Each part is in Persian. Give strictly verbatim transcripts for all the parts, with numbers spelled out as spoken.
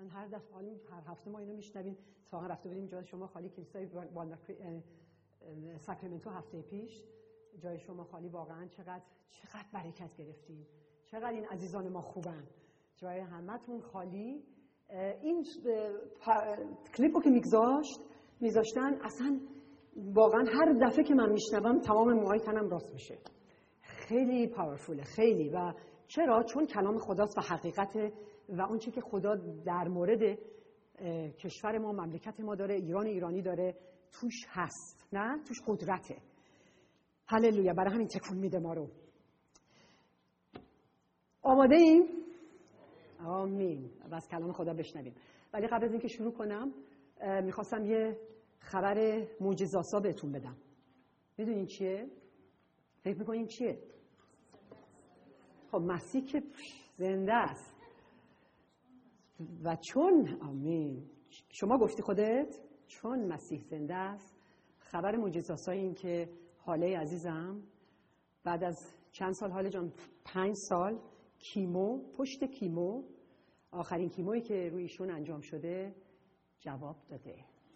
من هر دفعه هر هفته ما اینو میشنویم. اتفاقا رفته بودیم جای شما خالی کلیسای ساکرامنتو هفته پیش، جای شما خالی. واقعا چقدر چقدر برکت گرفتیم، چقدر این عزیزان ما خوبن، جای همتون خالی. این کلیپو که میگذاشت میذاشتن اصلا واقعا هر دفعه که من میشنوم تمام موهای تنم راست میشه. خیلی پاورفوله، خیلی. و چرا؟ چون کلام خداست و حقیقته و اون چی که خدا در مورد کشور ما، مملکت ما داره، ایران ایرانی داره، توش هست، نه توش قدرته. هللویا. برای همین تکون میده ما رو. آماده ایم؟ آمین. و از کلام خدا بشنویم. ولی قبل از اینکه شروع کنم میخواستم یه خبر معجزه‌آسا بهتون بدم. میدونین چیه؟ فکر میکنین چیه؟ خب مسیح که زنده است و چون آمین شما گفتی خودت چون مسیح زنده است، خبر معجزه‌آسا این که حاله عزیزم بعد از چند سال، حاله جان پنج سال کیمو، پشت کیمو، آخرین کیمویی که روی ایشون انجام شده جواب داده.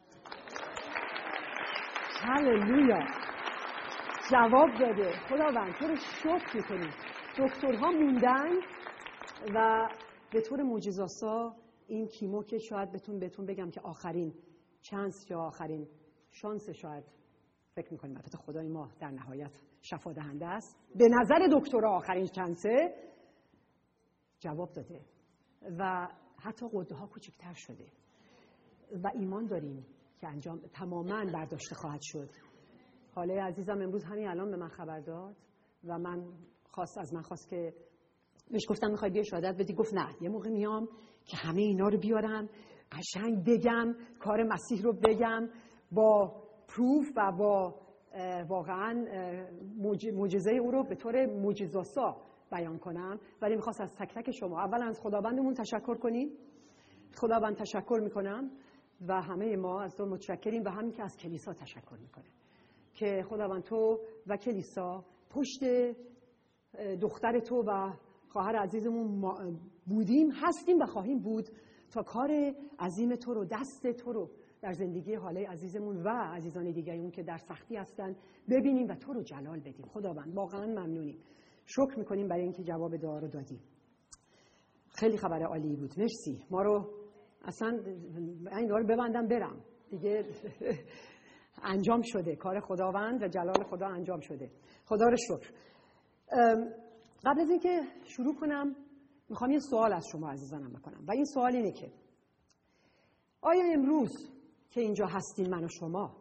هللویا. جواب داده. خداوند تو رو شکر میکنیم. دکترها موندن و به طور معجزه‌آسا این کیمو که شاید بتون بهتون بگم که آخرین چانس یا آخرین شانس، شاید فکر میکنیم البته خدای ما در نهایت شفا دهنده است، به نظر دکترها آخرین چانسه جواب داده و حتی قده ها کوچکتر شده و ایمان داریم که انجام تماما برداشته خواهد شد. حاله عزیزم امروز همین الان به من خبر داد و من خواست از من خواست که بهش گفتم میخوای بیا شهادت بدی؟ گفت نه، یه موقع میام که همه اینا رو بیارم قشنگ بگم، کار مسیح رو بگم با پروف و با واقعا معجزه او رو به طور معجزه‌آسا بیان کنم. ولی میخواست از تک تک شما اول از خداوندمون تشکر کنیم. خداوند تشکر میکنم و همه ما از تو متشکریم و همین که از کلیسا تشکر میکنه که خداوند تو و کلیسا پشت دختر تو و خواهر عزیزمون بودیم، هستیم و خواهیم بود تا کار عظیم تو رو، دست تو رو در زندگی حاله عزیزمون و عزیزان دیگرمون که در سختی هستن ببینیم و تو رو جلال بدیم. خداوند واقعا ممنونیم، شکر میکنیم برای اینکه جواب دعا رو دادی. خیلی خبر عالی بود، مرسی. ما رو اصلا این رو ببندم برم دیگه. انجام شده، کار خداوند و جلال خدا انجام شده. خدا رو شکر. قبل از اینکه شروع کنم میخوام یه سوال از شما عزیزانم بکنم و این سوال اینه که آیا امروز که اینجا هستیم من و شما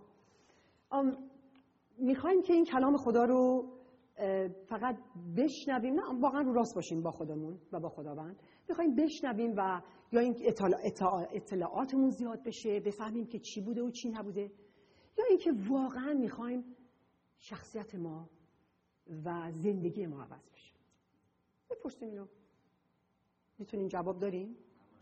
میخوایم که این کلام خدا رو فقط بشنویم، نه واقعا رو راست باشیم با خودمون و با خداوند، میخوایم بشنویم و یا این اطلاع اطلاعاتمون زیاد بشه، بفهمیم که چی بوده و چی نبوده، یا اینکه واقعا میخوایم شخصیت ما و زندگی ما عوض بشه؟ بپرسیم اینو. میتونین جواب داریم؟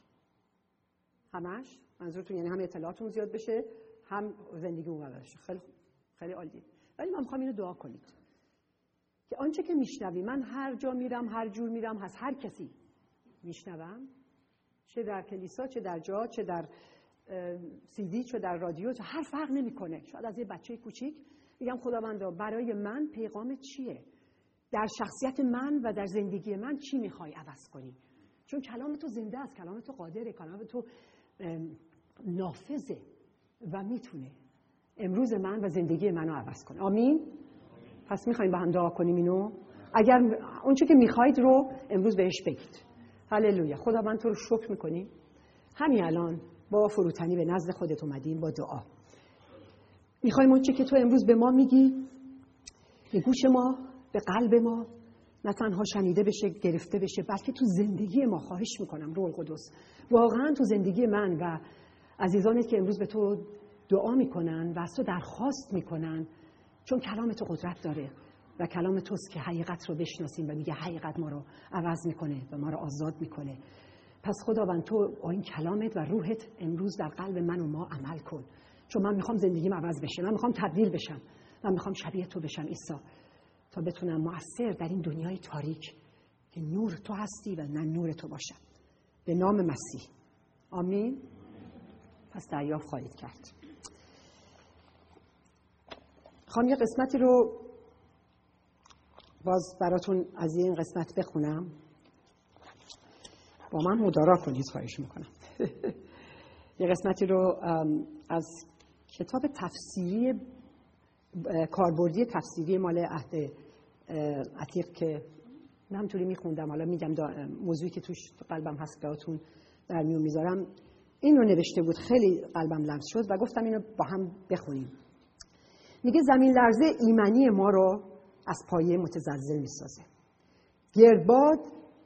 همش؟ منظورتون یعنی هم اطلاعاتمون زیاد بشه هم زندگی اون عوض بشه؟ خیلی خیلی عالی. ولی من میخوام اینو دعا کنید که آنچه که میشنوی، من هر جا میرم هر جور میرم هست هر کسی میشنوم، چه در کلیسا چه در جا چه در سی دی چه در رادیو، چه هر فرق نمیکنه. شاید از یه بچه کوچیک میگم خداوندا برای من پیغام چیه؟ در شخصیت من و در زندگی من چی میخوای عوض کنی؟ چون کلام تو زنده است، کلام تو قادره، کلام تو نافذه و میتونه امروز من و زندگی منو عوض کنه. آمین. پس میخوایم با هم دعا کنیم اینو. اگر اون چیزی که میخواید رو امروز بهش بگید. هللویا. خداوند تو رو شکر میکنیم. همین الان با فروتنی به نزد خودت اومدیم با دعا. میخوایم اون چیزی که تو امروز به ما میگی به گوش ما، به قلب ما نه تنها شنیده بشه، گرفته بشه، بلکه تو زندگی ما. خواهش میکنم روح القدس واقعا تو زندگی من و عزیزانی که امروز به تو دعا میکنن و از تو درخواست میکنن، چون کلام تو قدرت داره و کلام توست که حقیقت رو بشناسیم و میگه حقیقت ما رو عوض میکنه و ما رو آزاد میکنه. پس خداوند تو این کلامت و روحت امروز در قلب من و ما عمل کن، چون من میخوام زندگیم عوض بشه، من میخوام تبدیل بشم، من میخوام شبیه تو بشم عیسی، تا بتونم مؤثر در این دنیای تاریک که نور تو هستی و من نور تو باشم. به نام مسیح آمین. پس دریافت خواهید کرد. خواهم یه قسمتی رو باز براتون از این قسمت بخونم. با من مدارا کنید، خواهش میکنم. یه قسمتی رو از کتاب تفسیری کاربردی تفسیری مال عهد عتیق که من همطوری میخوندم، حالا میگم موضوعی که توش قلبم هست براتون در میون میذارم. این رو نوشته بود، خیلی قلبم لمس شد و گفتم اینو با هم بخونیم. میگه زمین لرزه ایمنی ما رو از پایه متزلزل میسازه. گردباد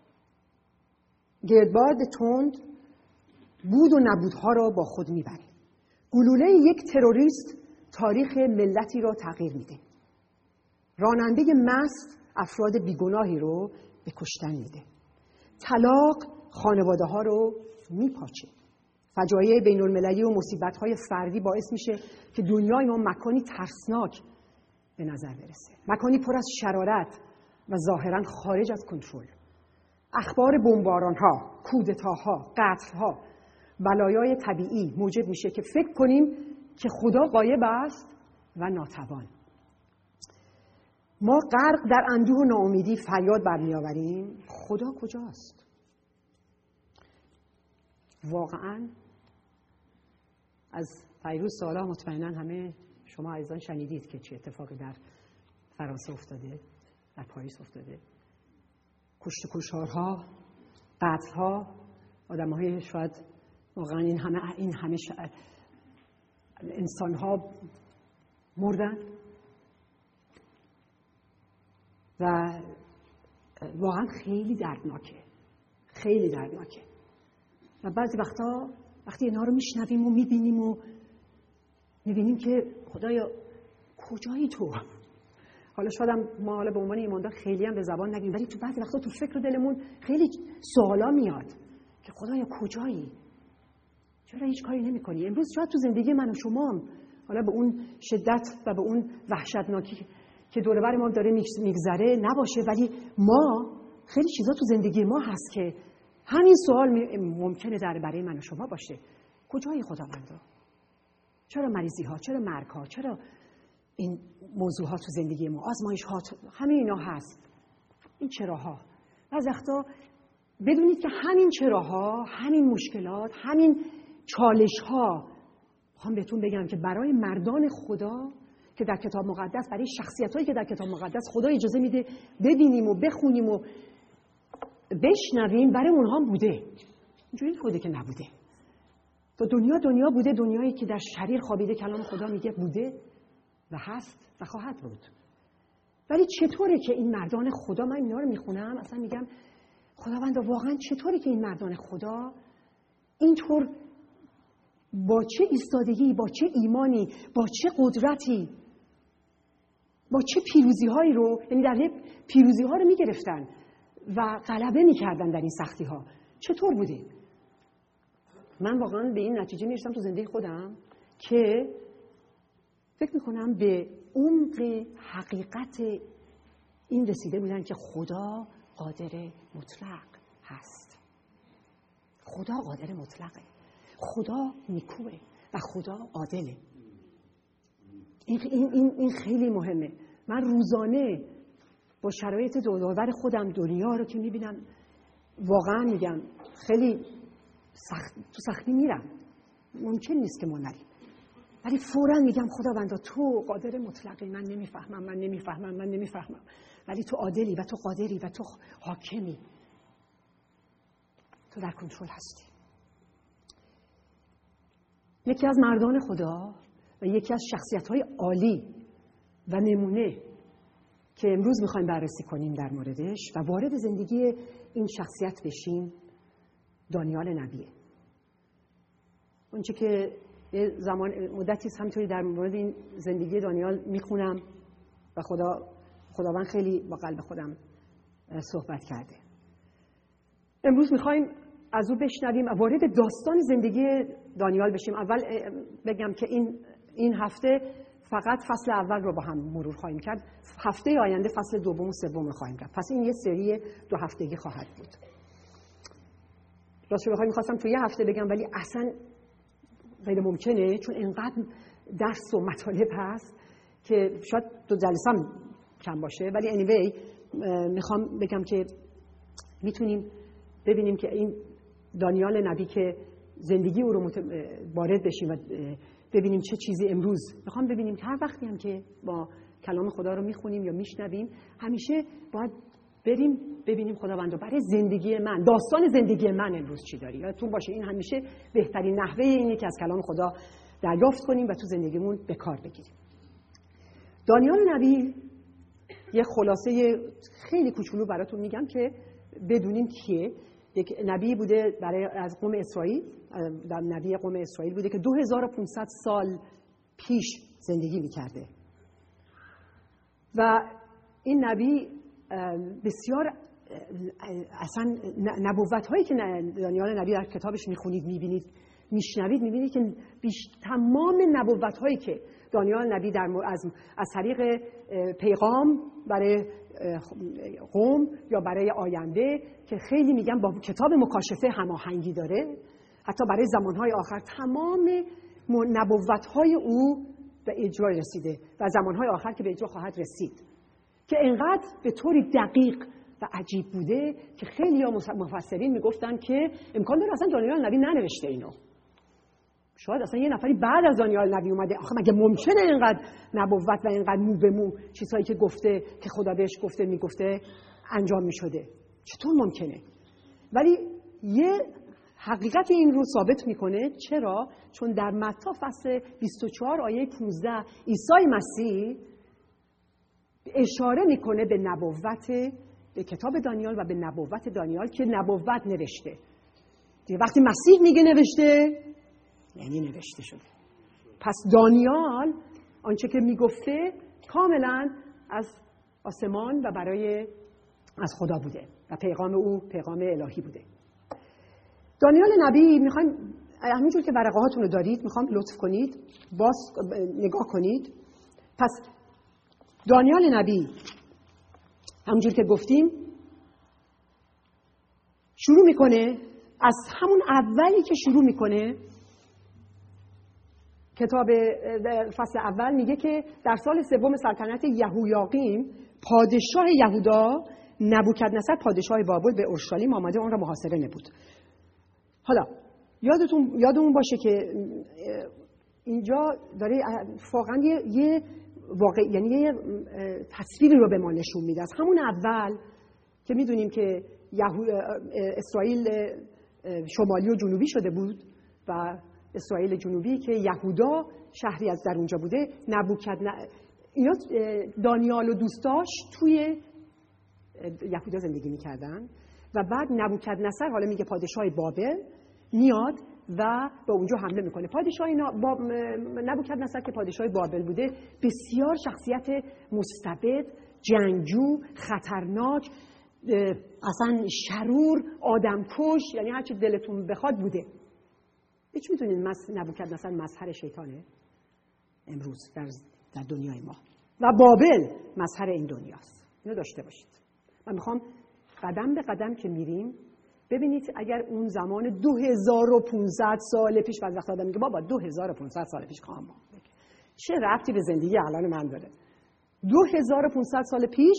گردباد تند بود و نبودها را با خود میبره. گلوله یک تروریست تاریخ ملتی را تغییر میده. راننده مست افراد بیگناهی رو به کشتن میده. طلاق خانواده ها رو میپاچه. فجایع بین المللی و مصیبت های فردی باعث میشه که دنیای ما مکانی ترسناک به نظر برسه. مکانی پر از شرارت و ظاهرا خارج از کنترل. اخبار بمباران ها، کودتاها، قتل ها، بلایای طبیعی موجب میشه که فکر کنیم که خدا غایب است و ناتوان. ما غرق در اندوه و ناامیدی فریاد برمیآوریم خدا کجاست؟ واقعا از پیروز سالا مطمئنا همه شما عزیزان شنیدید که چه اتفاقی در فرانسه افتاده، در پاریس افتاده. کشت و کشتارها، قتل‌ها، آدم‌های شاید واقعا این همه این همه انسان‌ها مردن و واقعا خیلی دردناکه، خیلی دردناکه. و بعضی وقتا وقتی اینا رو میشنویم و میبینیم و میبینیم که خدایا کجایی تو؟ حالا شاید ما حالا به عنوان ایماندار خیلی هم به زبان نگیم، ولی تو بعضی وقتا تو فکر دلمون خیلی سوالا میاد که خدایا کجایی؟ چرا هیچ کاری نمی‌کنی؟ امروز شاید تو زندگی من و شما هم حالا به اون شدت و به اون وحشتناکی که دور بر ما داره میگذره نباشه، ولی ما خیلی چیزا تو زندگی ما هست که همین سوال ممکنه در برای من و شما باشه. کجای خداوندا؟ چرا مریضی ها؟ چرا مرگ ها؟ چرا این موضوع ها تو زندگی ما؟ آزمایش ها، همین اینا هست. این چراها. بعضی وقتا بدونید که همین چراها، همین مشکلات، همین چالش ها، میخوام بهتون بگم که برای مردان خدا که در کتاب مقدس، برای شخصیت هایی که در کتاب مقدس خدا اجازه میده ببینیم و بخونیم و بشنویم، برای اونها هم بوده. اینجوری بوده که نبوده. تا دنیا دنیا بوده، دنیایی که در شریر خوابیده. کلام خدا میگه بوده و هست و خواهد بود. ولی چطوره که این مردان خدا، من اینا رو میخونم اصلا میگم خداوندا واقعا چطوره که این مردان خدا اینطور با چه ایستادگی، با چه ایمانی، با چه قدرتی، با چه پیروزی هایی رو، یعنی در پیروزی ها رو میگرفتن و غلبه میکردن در این سختی ها. چطور بوده؟ من واقعا به این نتیجه میرسم تو زندگی خودم که فکر میکنم به عمق حقیقت این رسیده بودن که خدا قادر مطلق هست. خدا قادر مطلقه. خدا نیکوه و خدا عادله. این, این, این خیلی مهمه. من روزانه با شرایط دورور خودم دنیا رو که میبینم واقعا میگم خیلی سخت، تو سختی میرم. ممکن نیست که ما نریم، ولی فوراً میگم خداوندا تو قادر مطلقی. من نمیفهمم من نمیفهمم من نمیفهمم ولی تو عادلی و تو قادری و تو حاکمی. تو در کنترل هستی. یکی از مردان خدا و یکی از شخصیت‌های عالی و نمونه که امروز میخوایم بررسی کنیم در موردش و وارد زندگی این شخصیت بشیم، دانیال نبیه. اونچه که زمان مدتی همینطوری در مورد این زندگی دانیال میخونم و خدا خداوند خیلی با قلب خودم صحبت کرده. امروز میخوایم از او بشنویم و وارد داستان زندگی دانیال بشیم. اول بگم که این این هفته فقط فصل اول رو با هم مرور خواهیم کرد. هفته آینده فصل دوم و سوم رو خواهیم کرد. پس این یه سری دو هفتگی خواهد بود. راستش بخوام می‌خواستم تو یه هفته بگم ولی اصلا غیر ممکنه، چون اینقدر درس و مطالب هست که شاید دو جلسه هم کم باشه. ولی anyway میخوام بگم که میتونیم ببینیم که این دانیال نبی که زندگی او رو وارد بشیم و ببینیم چه چیزی امروز میخوام ببینیم که هر وقتی هم که با کلام خدا رو میخونیم یا میشنویم همیشه باید بریم ببینیم خداوند برای زندگی من، داستان زندگی من امروز چی داری. یادتون باشه این همیشه بهترین نحوه اینه که از کلام خدا دریافت کنیم و تو زندگیمون به کار بگیریم. دانیال نبی یه خلاصه خیلی کوچولو براتون میگم که بدونین کیه. یک نبی بوده برای از قوم اسرائیل، در نبی قوم اسرائیل بوده که دو هزار و پانصد سال پیش زندگی میکرده و این نبی بسیار اصلا نبوت هایی که دانیال نبی در کتابش میخونید میبینید میشنوید میبینید که بیش تمام نبوت هایی که دانیال نبی در از از طریق پیغام برای قوم یا برای آینده که خیلی میگن با کتاب مکاشفه هماهنگی داره، حتی برای زمانهای آخر تمام نبوت‌های او به اجرا رسیده و زمانهای آخر که به اجرا خواهد رسید که اینقدر به طوری دقیق و عجیب بوده که خیلی ها مفسرین میگفتن که امکان داره اصلا دانیال نبی ننوشته اینو، شاید اصلا یه نفری بعد از دانیال نبی اومده. آخه مگه ممکنه اینقدر نبوت و اینقدر مو به مو چیزهایی که گفته که خدا بهش گفته میگفته انجام میشده؟ چطور ممکنه؟ ولی یه حقیقت این رو ثابت میکنه. چرا؟ چون در متی فصل بیست و چهار آیه پانزده عیسی مسیح اشاره میکنه به نبوت، به کتاب دانیال و به نبوت دانیال که نبوت نوشته. دیگه وقتی مسیح میگه نوشته یعنی نوشته شده. پس دانیال آنچه که میگفته کاملا از آسمان و برای از خدا بوده و پیغام او پیغام الهی بوده. دانیال نبی میخوایم همینجور که ورقه هاتون رو دارید میخوام لطف کنید باز نگاه کنید. پس دانیال نبی همونجور که گفتیم شروع میکنه از همون اولی که شروع میکنه کتاب فصل اول میگه که در سال سوم سلطنت یهویاقیم پادشاه یهودا نبوکدنصر پادشاه بابل به اورشلیم آمده اون را محاصره نمود. حالا یادتون یادمون باشه که اینجا داره واقعا یه, یه واقع یعنی یه تصویری رو به ما نشون میده. از همون اول که میدونیم که یهو اسرائیل شمالی و جنوبی شده بود و اسرائیل جنوبی که یهودا شهری از در اونجا بوده، نبوکدنصر اینا دانیال و دوستاش توی یهودا زندگی میکردن و بعد نبوکدنصر حالا میگه پادشاه بابل میاد و به اونجا حمله میکنه. پادشاه با... نبوکدنصر که پادشاه بابل بوده بسیار شخصیت مستبد، جنگجو، خطرناک، اصلا شرور، آدمکش، یعنی هر چی دلتون بخواد بوده. هیچ میدونید نبوکدنصر مظهر شیطانه امروز در در دنیای ما و بابل مظهر این دنیاست. اینو داشته باشید. من میخوام قدم به قدم که میریم ببینید اگر اون زمان دو هزار و پانصد سال پیش، بعضی وقتا آدم میگه بابا دو هزار و پانصد سال پیش کاما چه ربطی به زندگی الان من داره؟ دو هزار و پانصد سال پیش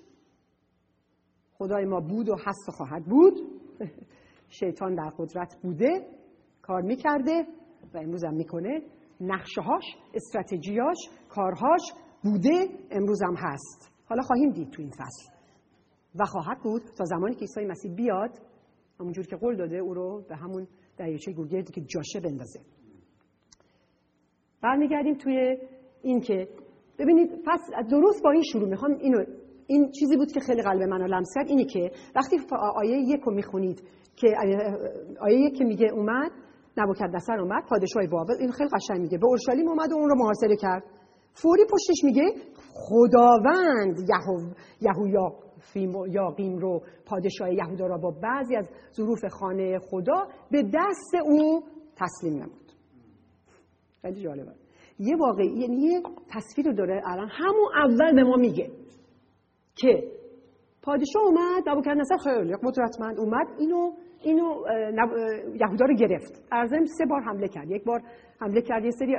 خدای ما بود و هست و خواهد بود. شیطان در قدرت بوده، کار میکرده و امروز هم میکنه. نقشه‌هاش، استراتژیاش، کارهاش بوده، امروز هم هست. حالا خواهیم دید تو این فصل و خواهد بود تا زمانی که عیسی مسیح بیاد همونجور که قول داده او رو به همون دریاچه گورگردی که جاشه بندازه. برمیگردیم توی این که ببینید فصل درست با این شروع میخوام اینو این چیزی بود که خیلی قلب منو لمس کرد. اینه که وقتی آیه یک رو میخونید که آیه یک که میگه اومد نبوکدنصر اومد پادشاه بابل، این خیلی قشنگ میگه به اورشلیم اومد و اون رو محاصره کرد. فوری پشتش میگه خداوند یهویاقیم رو پادشاه یهودا را با بعضی از ظروف خانه خدا به دست او تسلیم نمود. خیلی جالبه. یه واقعی یعنی یه تصویر رو داره الان همون اول به ما میگه که پادشاه اومد، نبوکدنصر خیلی قدرتمند اومد اینو اینو یهودا رو گرفت. در ضمن سه بار حمله کرد. یک بار حمله کرد یه سری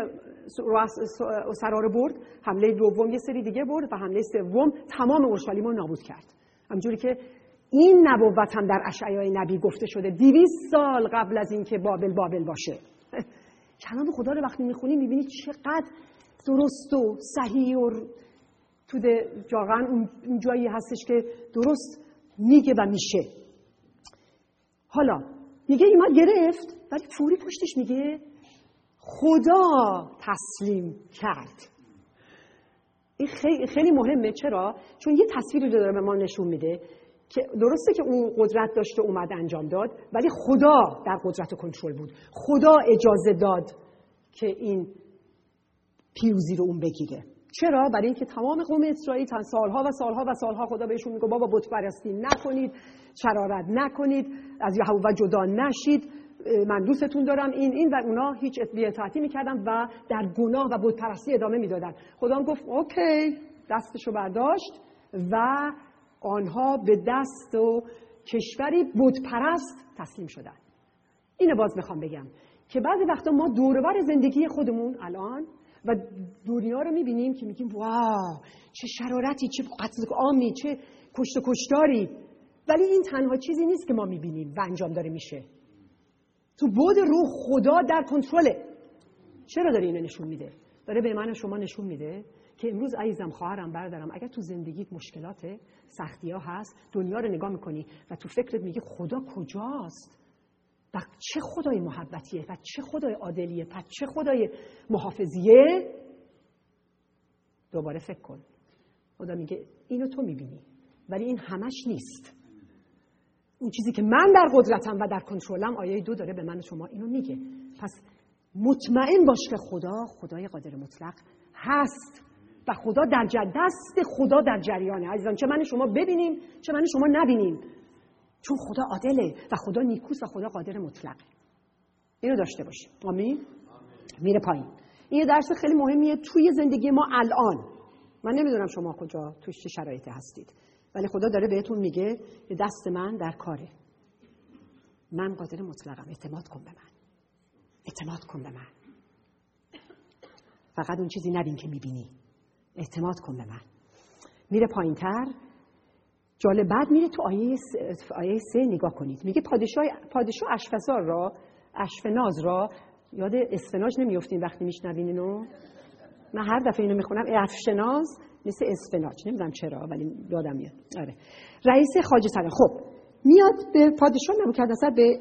اسرا رو برد، حمله دوم یه سری دیگه برد و حمله سوم تمام اورشلیم رو نابود کرد. همونجوری که این نبوت هم در اشعیای نبی گفته شده دویست سال قبل از اینکه بابل بابل باشه. کلام خدا رو وقتی میخونی میبینی چقدر درست و صحیح و تو واقعا اون جایی هستش که درست میگه و میشه. حالا میگه ایمان گرفت ولی فوری پشتش میگه خدا تسلیم کرد. این خیلی, خیلی مهمه. چرا؟ چون یه تصویری رو داره به ما نشون میده که درسته که اون قدرت داشته اومد انجام داد ولی خدا در قدرت و کنترل بود. خدا اجازه داد که این پیروزی رو اون بگیره. چرا؟ برای اینکه تمام قوم اسرائیل تا سالها و سالها و سالها خدا بهشون میگه بابا بت پرستی نکنید، شرارت نکنید، از یهوه جدا نشید، من دوستتون دارم این این و اونا هیچ بی‌اطاعتی میکردن و در گناه و بت پرستی ادامه میدادن. خدا هم گفت اوکی، دستشو برداشت و آنها به دست و کشوری بت پرست تسلیم شدن. اینو باز میخوام بگم که بعضی وقتا ما دور و بر زندگی خودمون الان و دنیا رو میبینیم که میگیم واو چه شرارتی، چه قتل عامی، چه کشت و کشتاری، ولی این تنها چیزی نیست که ما میبینیم و انجام داره میشه. تو بود روح خدا در کنترله. چرا داره اینو نشون میده؟ داره به من و شما نشون میده که امروز عزیزم، خواهرم، برادرم، اگر تو زندگیت مشکلاته، سختی‌ها هست، دنیا رو نگاه میکنی و تو فکرت میگی خدا کجاست؟ و چه خدای محبتیه و چه خدای عادلیه و چه خدای محافظیه، دوباره فکر کن. خدا میگه اینو تو میبینی ولی این همش نیست. اون چیزی که من در قدرتم و در کنترلم، آیه دو داره به من و شما اینو میگه. پس مطمئن باش که خدا خدای قادر مطلق هست و خدا در جد دست خدا در جریانه. عزیزان، چه من شما ببینیم چه من شما نبینیم، چون خدا عادله و خدا نیکوست و خدا قادر مطلقه. اینو داشته باشیم. آمین. میره پایین. این درس خیلی مهمیه توی زندگی ما الان. من نمیدونم شما کجا توی چه شرایطی هستید، ولی خدا داره بهتون میگه دست من در کاره. من قادر مطلقم، اعتماد کن به من. اعتماد کن به من. فقط اون چیزی نبین که میبینی. اعتماد کن به من. میره پایینتر. جالب، بعد میره تو آیه س... آیه سه نگاه کنید. میگه پادشاه پادشاه اشفناز را اشفناز را یاد اسفناج نمیافتین وقتی میشنوین اینو؟ من هر دفعه اینو میخونم اشفناز مثل اسفناج، نمیدونم چرا ولی یادم میاد. آره. رئیس خواجه سرا. خب میاد به پادشاه نبوکدنصر به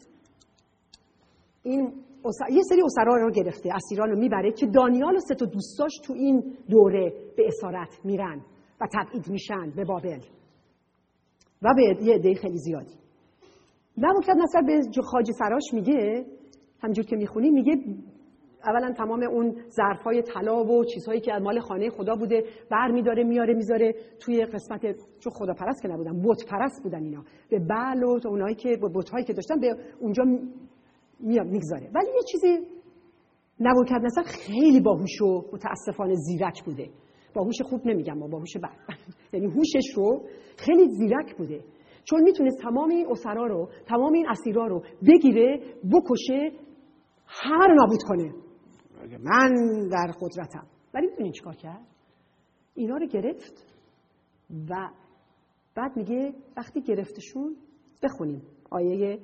این اسر... یه سری اسرا رو گرفته، اسیران رو میبره که دانیال و سه تا دوستاش تو این دوره به اسارت میرن و تبعید میشن به بابل و به یه عده خیلی زیادی. نبوکدنصر به خواجه سراش میگه، همونجور که میخونی، میگه اولا تمام اون ظرفای طلا و چیزهایی که مال خانه خدا بوده بر میداره میاره میذاره توی قسمت، چون خدا پرست که نبودن، بت پرست بودن اینا، به بعل و اونایی که با بت‌هایی که داشتن به اونجا میاد میگذاره. ولی یه چیزی نبوکدنصر خیلی باهوش و متاسفانه زیرک بوده. باهوش خوب نمیگم، ما باهوش بد. یعنی هوشش رو خیلی زیرک بوده، چون میتونست تمام این اسرا رو، تمام این اسیرا رو بگیره، بکشه، همه رو نابود کنه. من در قدرتم. ولی میدونین چیکار کرد؟ اینا رو گرفت و بعد میگه وقتی گرفتشون، بخونیم آیه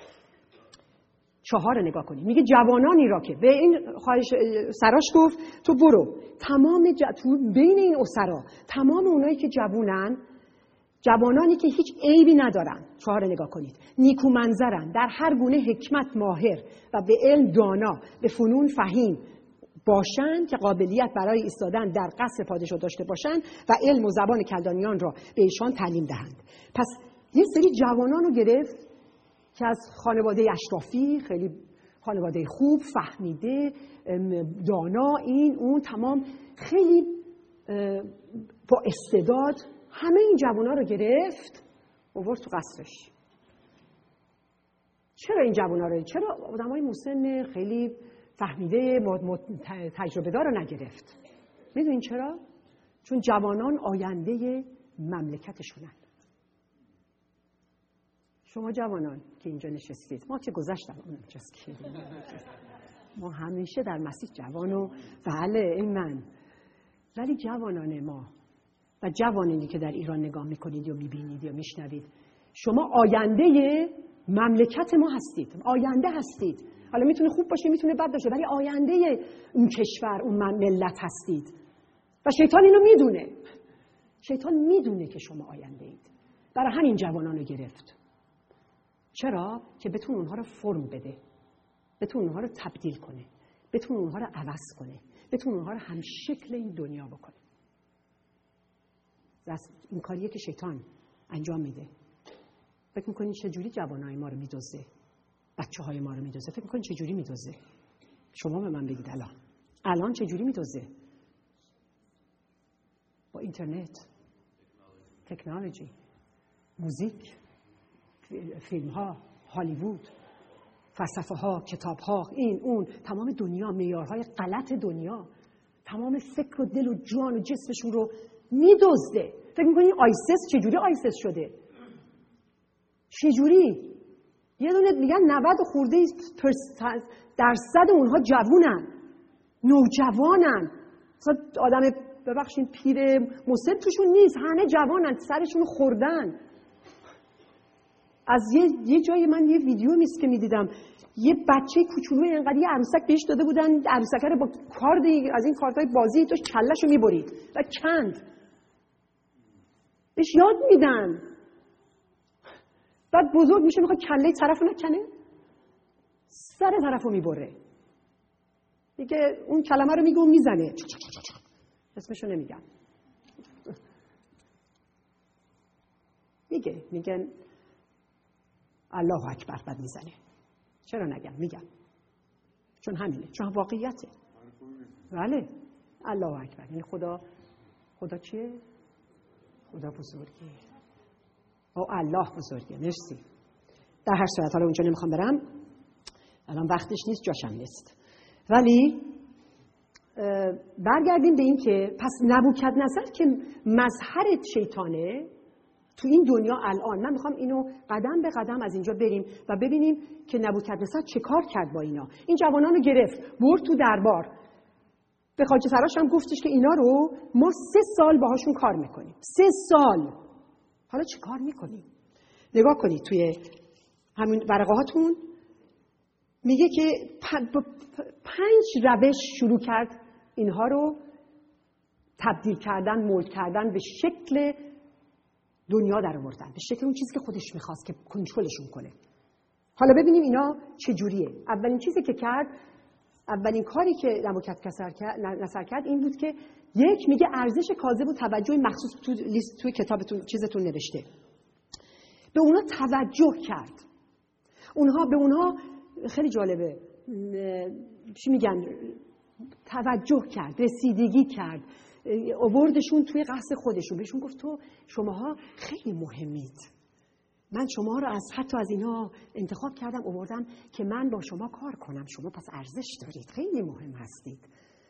چهار رو نگاه کنیم. میگه جوانانی را که به این خواهش سراش گفت تو برو تمام ج... تو بین این اسرا تمام اونایی که جوونن، جوانانی که هیچ عیبی ندارن، چهار نگاه کنید، نیکو منظرن، در هر گونه حکمت ماهر و به علم دانا، به فنون فهیم باشند که قابلیت برای ایستادن در قصر پادشاه داشته باشند و علم و زبان کلدانیان را به ایشان تعلیم دهند. پس یه سری جوانان رو گرفت که از خانواده اشرافی، خیلی خانواده خوب، فهمیده، دانا، این اون تمام خیلی با استعداد، همه این جوونا رو گرفت آورد تو قصرش. چرا این جوونا رو، چرا آدمای مسن خیلی فهمیده تجربه دار رو نگرفت؟ میدونین چرا؟ چون جوانان آینده مملکتشونن. شما جوانان که اینجا نشستید، ما که گذشتم اون نجاست که ما همیشه در مسیح جوان و بله این من، ولی جوانان ما و جوانانی که در ایران نگاه میکنید یا میبینید یا میشنوید، شما آینده مملکت ما هستید، آینده هستید. حالا میتونه خوب باشه میتونه بد باشه، ولی آینده اون کشور اون ملت هستید و شیطان اینو میدونه. شیطان میدونه که شما آینده اید، برای همین جوانان رو گرفت. چرا؟ که بتونه اونها رو فرم بده، بتونه اونها رو تبدیل کنه، بتونه اونها رو عوض کنه، بتونه اونها رو هم شکل این دنیا بکنه. این کاریه که شیطان انجام میده. فکر میکنین چجوری جوانای ما رو میدوزه، بچه های ما رو میدوزه؟ فکر میکنین چجوری میدوزه؟ شما به من بگید الان الان چجوری میدوزه؟ با اینترنت، تکنولوژی، موزیک، فیلم ها، هالیوود، فلسفه ها، کتاب ها، این اون، تمام دنیا، معیارهای غلط دنیا، تمام فکر و دل و جان و جسمشون رو میدزده. فکر میکنین آیسیس چجوری آیسیس شده؟ چجوری؟ یه دونه میگن نود خورده درصد اونها جوونن، نوجوانن، مثلا آدم ببخشین پیر مسن توشون نیست، همه جوانن، سرشون خوردن. از یه, یه جایی من یه ویدیو میست که میدیدم، یه بچه کوچولو اینقدر یه عروسک بهش داده بودن، عروسک رو با کارد از این کارتای بازی داشت کلهشو میبرید و کند. بهش یاد میدن، بعد بزرگ میشه میخواد کله طرفو نکنه، سر طرفو میبره. دیگه اون کلمه رو میگه و میزنه، اسمشو نمیگم، میگه میگن الله اکبر، بعد میزنه. چرا نگم؟ میگم چون همینه، چون واقعیته. بله الله اکبر یعنی خدا. خدا چیه؟ خدا بزرگه. او الله بزرگه. مرسی. در هر صورت حالا اونجا نمیخوام برم، الان وقتش نیست، جاشم نیست. ولی برگردیم به این که پس نبوکدنصر که مظهر شیطانه تو این دنیا الان، من میخوام اینو قدم به قدم از اینجا بریم و ببینیم که نبوکدنصر چه کار کرد با اینا. این جوانان رو گرفت برد تو دربار، به خواجه فراش هم گفتش که اینا رو ما سه سال باهاشون کار میکنیم. سه سال. حالا چه کار میکنیم؟ نگاه کنید توی همین ورقه هاتون میگه که پنج روش شروع کرد اینها رو تبدیل کردن، مولد کردن، به شکل دنیا در آوردن، به شکل اون چیزی که خودش میخواست که کنترلشون کنه. حالا ببینیم اینا چه جوریه. اولین چیزی که کرد، اولین کاری که نبوکدنصر کرد کرد این بود که یک، میگه ارزش کاذب و توجه مخصوص تو لیست توی کتابتون چیزتون نوشته، به اونا توجه کرد. اونها به اونها خیلی جالبه، چی میگن، توجه کرد، رسیدگی کرد، آوردشون توی قصد خودشون. بهشون گفت تو شماها خیلی مهمید، من شما رو از حتی از اینا انتخاب کردم آوردم که من با شما کار کنم، شما پس ارزش دارید، خیلی مهم هستید.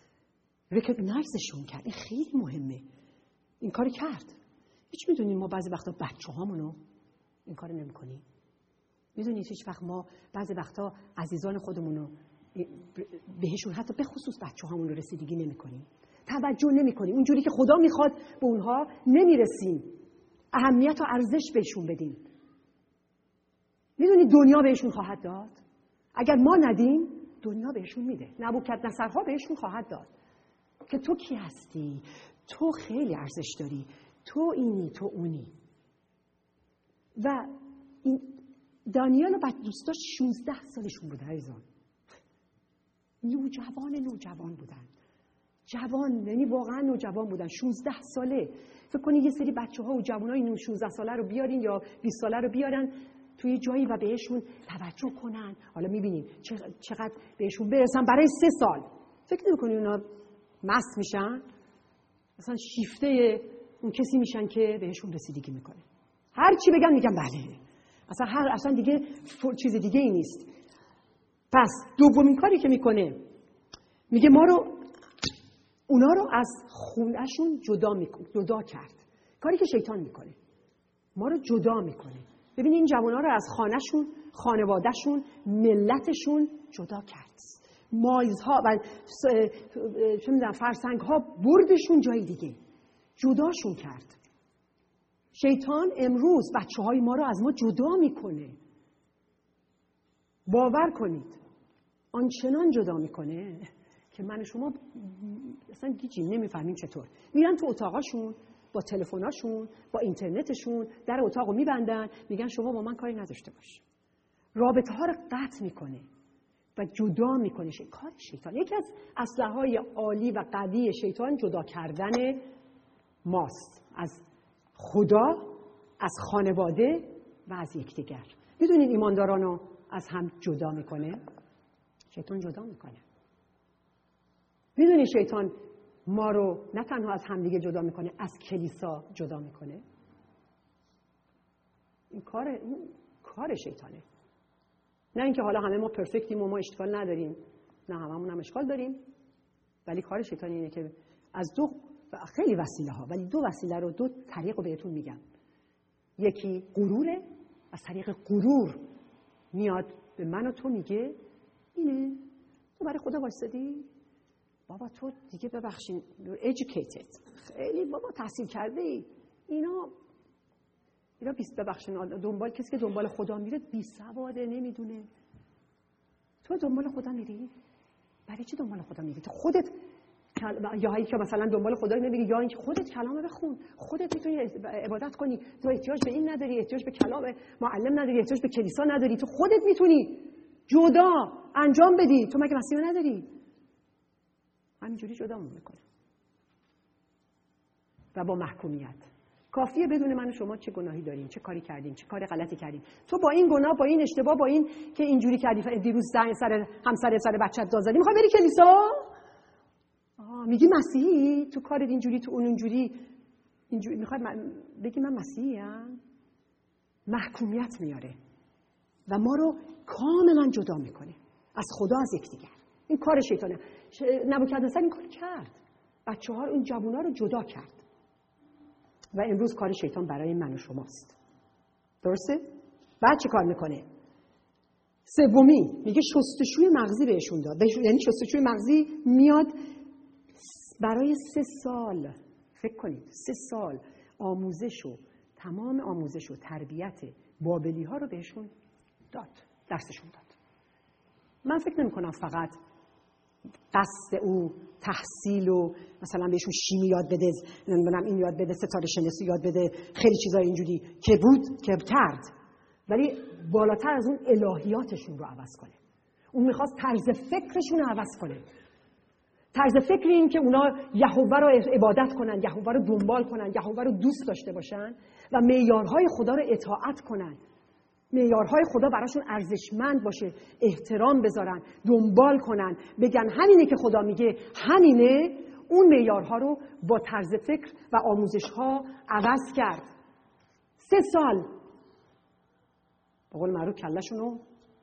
ریکگنایزشون کرد، این خیلی مهمه. این کاری کرد. هیچ میدونید ما بعضی وقتا بچه هامونو این کار نمی کنیم؟ میدونید هیچ وقت ما بعضی وقتا عزیزان خودمونو بهشون حتی به خصوص بچه هامون رو رسیدگی نمی کنیم، توجه نمی کنیم، اونجوری که خدا میخواد به اونها نمیرسیم، اهمیت و ارزش بهشون بدیم. میدونید دنیا بهشون خواهد داد، اگر ما ندیم دنیا بهشون میده. نبوکدنصرها بهشون خواهد داد که تو کی هستی، تو خیلی ارزش داری، تو اینی، تو اونی. و این دانیال و دوستاش شانزده سالشون بود عزیزان، نوجوان نوجوان بودن، جوان، یعنی واقعا نوجوان بودن، شانزده ساله. فکر کنید یه سری بچه ها و جوانای این شانزده ساله رو بیارین یا بیست ساله رو بیارن توی جایی و بهشون توجه کنن. حالا میبینیم چقدر بهشون برسن برای سه سال. فکر نمی‌کنید اونا مست میشن؟ مثلا شیفته اون کسی میشن که بهشون رسیدگی میکنه، هر چی بگن میگن بله، اصلا هر اصلا دیگه چیز دیگه ای نیست. پس دومین کاری که میکنه میگه ما رو اونا رو از خونهشون جدا میکنه، جدا کرد. کاری که شیطان میکنه ما رو جدا میکنه. ببین این جوان‌ها رو از خانه‌شون، خانواده‌شون، ملتشون جدا کرد. مایزها و چه می‌دونم فرسنگ‌ها بردشون جای دیگه. جداشون کرد. شیطان امروز بچه‌های ما رو از ما جدا میکنه. باور کنید. آنچنان جدا میکنه که من و شما اصلا گیجیم، نمیفهمیم چطور. میرن تو اتاقاشون با تلفناشون، با اینترنتشون، در اتاقو میبندن، میگن شما با من کاری نداشته باش. رابطه ها رو قطع میکنه و جدا میکنه. کار شیطان. یکی از اسلحه‌های عالی و قوی شیطان جدا کردن ماست از خدا، از خانواده و از یکدیگر. میدونین ایماندارانو از هم جدا میکنه؟ شیطان جدا میکنه. میدونین شیطان ما رو نه تنها از همدیگه جدا میکنه، از کلیسا جدا میکنه. این کار این کار شیطانه. نه اینکه حالا همه ما پرفکتیم و ما اشکال نداریم، نه هممون هم اشکال داریم، ولی کار شیطان اینه که از دو خیلی وسیله ها، ولی دو وسیله رو، دو طریق رو بهتون میگم. یکی غروره، از طریق غرور میاد به من و تو میگه اینه تو برای خدا وایسادی؟ بابا تو دیگه ببخشین educated، خیلی بابا تحصیل کرده ای، اینا اینا بیست ببخشین دنبال کسی که دنبال خدا میره بی سواده، نمیدونه. تو دنبال خدا میری؟ برای چی دنبال خدا میری؟ تو خودت یا هایی که مثلا دنبال خدا نمیری، یا اینکه خودت کلام بخون، خودت میتونی عبادت کنی، تو احتیاج به این نداری، احتیاج به کلام معلم نداری، احتیاج به کلیسا نداری، تو خودت میتونی جدا انجام بدی. تو مگه مسیح نداری؟ همینجوری جدا میکنه و با محکومیت. کافیه بدون من و شما چه گناهی داریم، چه کاری کردیم، چه کار غلطی کردیم. تو با این گناه، با این اشتباه، با این که اینجوری کردی، دیروز زنگ سر همسر سر بچت داد زدی، میخوای بری کلیسا؟ آه میگی مسیحی؟ تو کارت اینجوری، تو اون اینجوری، اینجوری میخوای من بگی من مسیحیم؟ محکومیت میاره و ما رو کاملا جدا میکنه از خدا، از یکدیگر. این کار شیطانه. نبوکدنصر این کار کرد. بچه‌ها رو، این جوونا رو جدا کرد. و امروز کار شیطان برای من و شماست. درسته؟ بعد چه کار میکنه؟ سومی میگه شستشوی مغزی بهشون داد. یعنی شستشوی مغزی میاد برای سه سال، فکر کنید سه سال آموزش و تمام آموزش و تربیت بابلی ها رو بهشون داد، درسشون داد. من فکر نمی کنم فقط قصد او تحصیل و مثلا بهشون شیمی یاد بده، نمیدونم این یاد بده، ستاره شناسی یاد بده، خیلی چیزای اینجوری که بود که کرد، ولی بالاتر از اون الهیاتشون رو عوض کنه. اون میخواست طرز فکرشون رو عوض کنه. طرز فکر این که اونا یهوه رو عبادت کنن، یهوه رو دنبال کنن، یهوه رو دوست داشته باشن و معیارهای خدا رو اطاعت کنن. معیارهای خدا براشون ارزشمند باشه، احترام بذارن، دنبال کنن، بگن همینه که خدا میگه همینه. اون معیارها رو با طرز فکر و آموزش‌ها عوض کرد. سه سال به قول معروف کله‌شون رو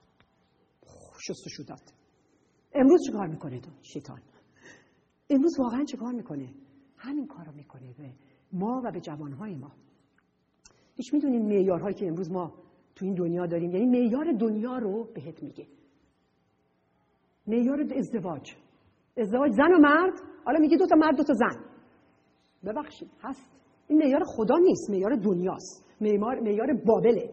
شستشو داد. امروز چه کار میکنه تو شیطان؟ امروز واقعا چه کار میکنه؟ همین کار رو میکنه به ما و به جوانهای ما. هیچ میدونین معیارهایی که امروز ما تو این دنیا داریم، یعنی معیار دنیا رو بهت میگه. معیار ازدواج، ازدواج زن و مرد، حالا میگه دو تا مرد دو تا زن. ببخشید هست. این معیار خدا نیست، معیار دنیاست، معیار معیار بابله.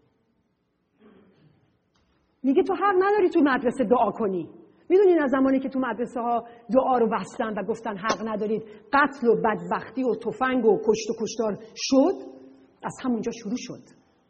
میگه تو حق نداری تو مدرسه دعا کنی. میدونین از زمانی که تو مدرسه ها دعا رو بستن و گفتن حق ندارید، قتل و بدبختی و تفنگ و کشت و کشتار شد، از همونجا شروع شد.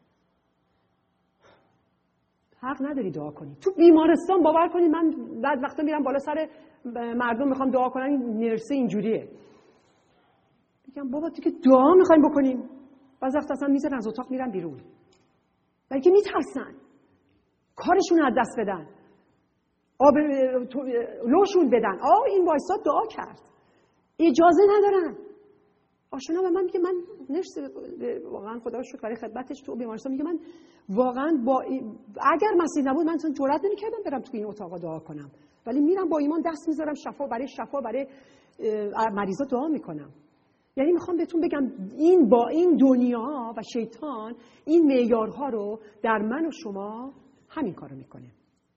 حق نداری دعا کنی. تو بیمارستان باور کنید من بعد وقتا میرم بالا سر مردم میخوام دعا کنم، این نرسه اینجوریه. میگم بابا تو که دعا میخوایم بکنیم، بعضی وقتا اصلا میذارن از اتاق میرن بیرون. بلکه میترسن کارشون از دست بدن، آب لوشون بدن. آه این وایساد دعا کرد، اجازه ندارن. آشنا به من میگه من نرس، واقعا خدا رو شکر برای خدمتش تو بیمارستان، میگه من واقعا با اگر مسیح نبود من اصلا جرئت نمی‌کردم برم تو این اتاق دعا کنم، ولی میرم با ایمان دست میذارم، شفا برای شفا برای مریضا دعا میکنم. یعنی میخوام بهتون بگم این با این دنیا و شیطان این معیارها رو در من و شما همین کارو میکنه.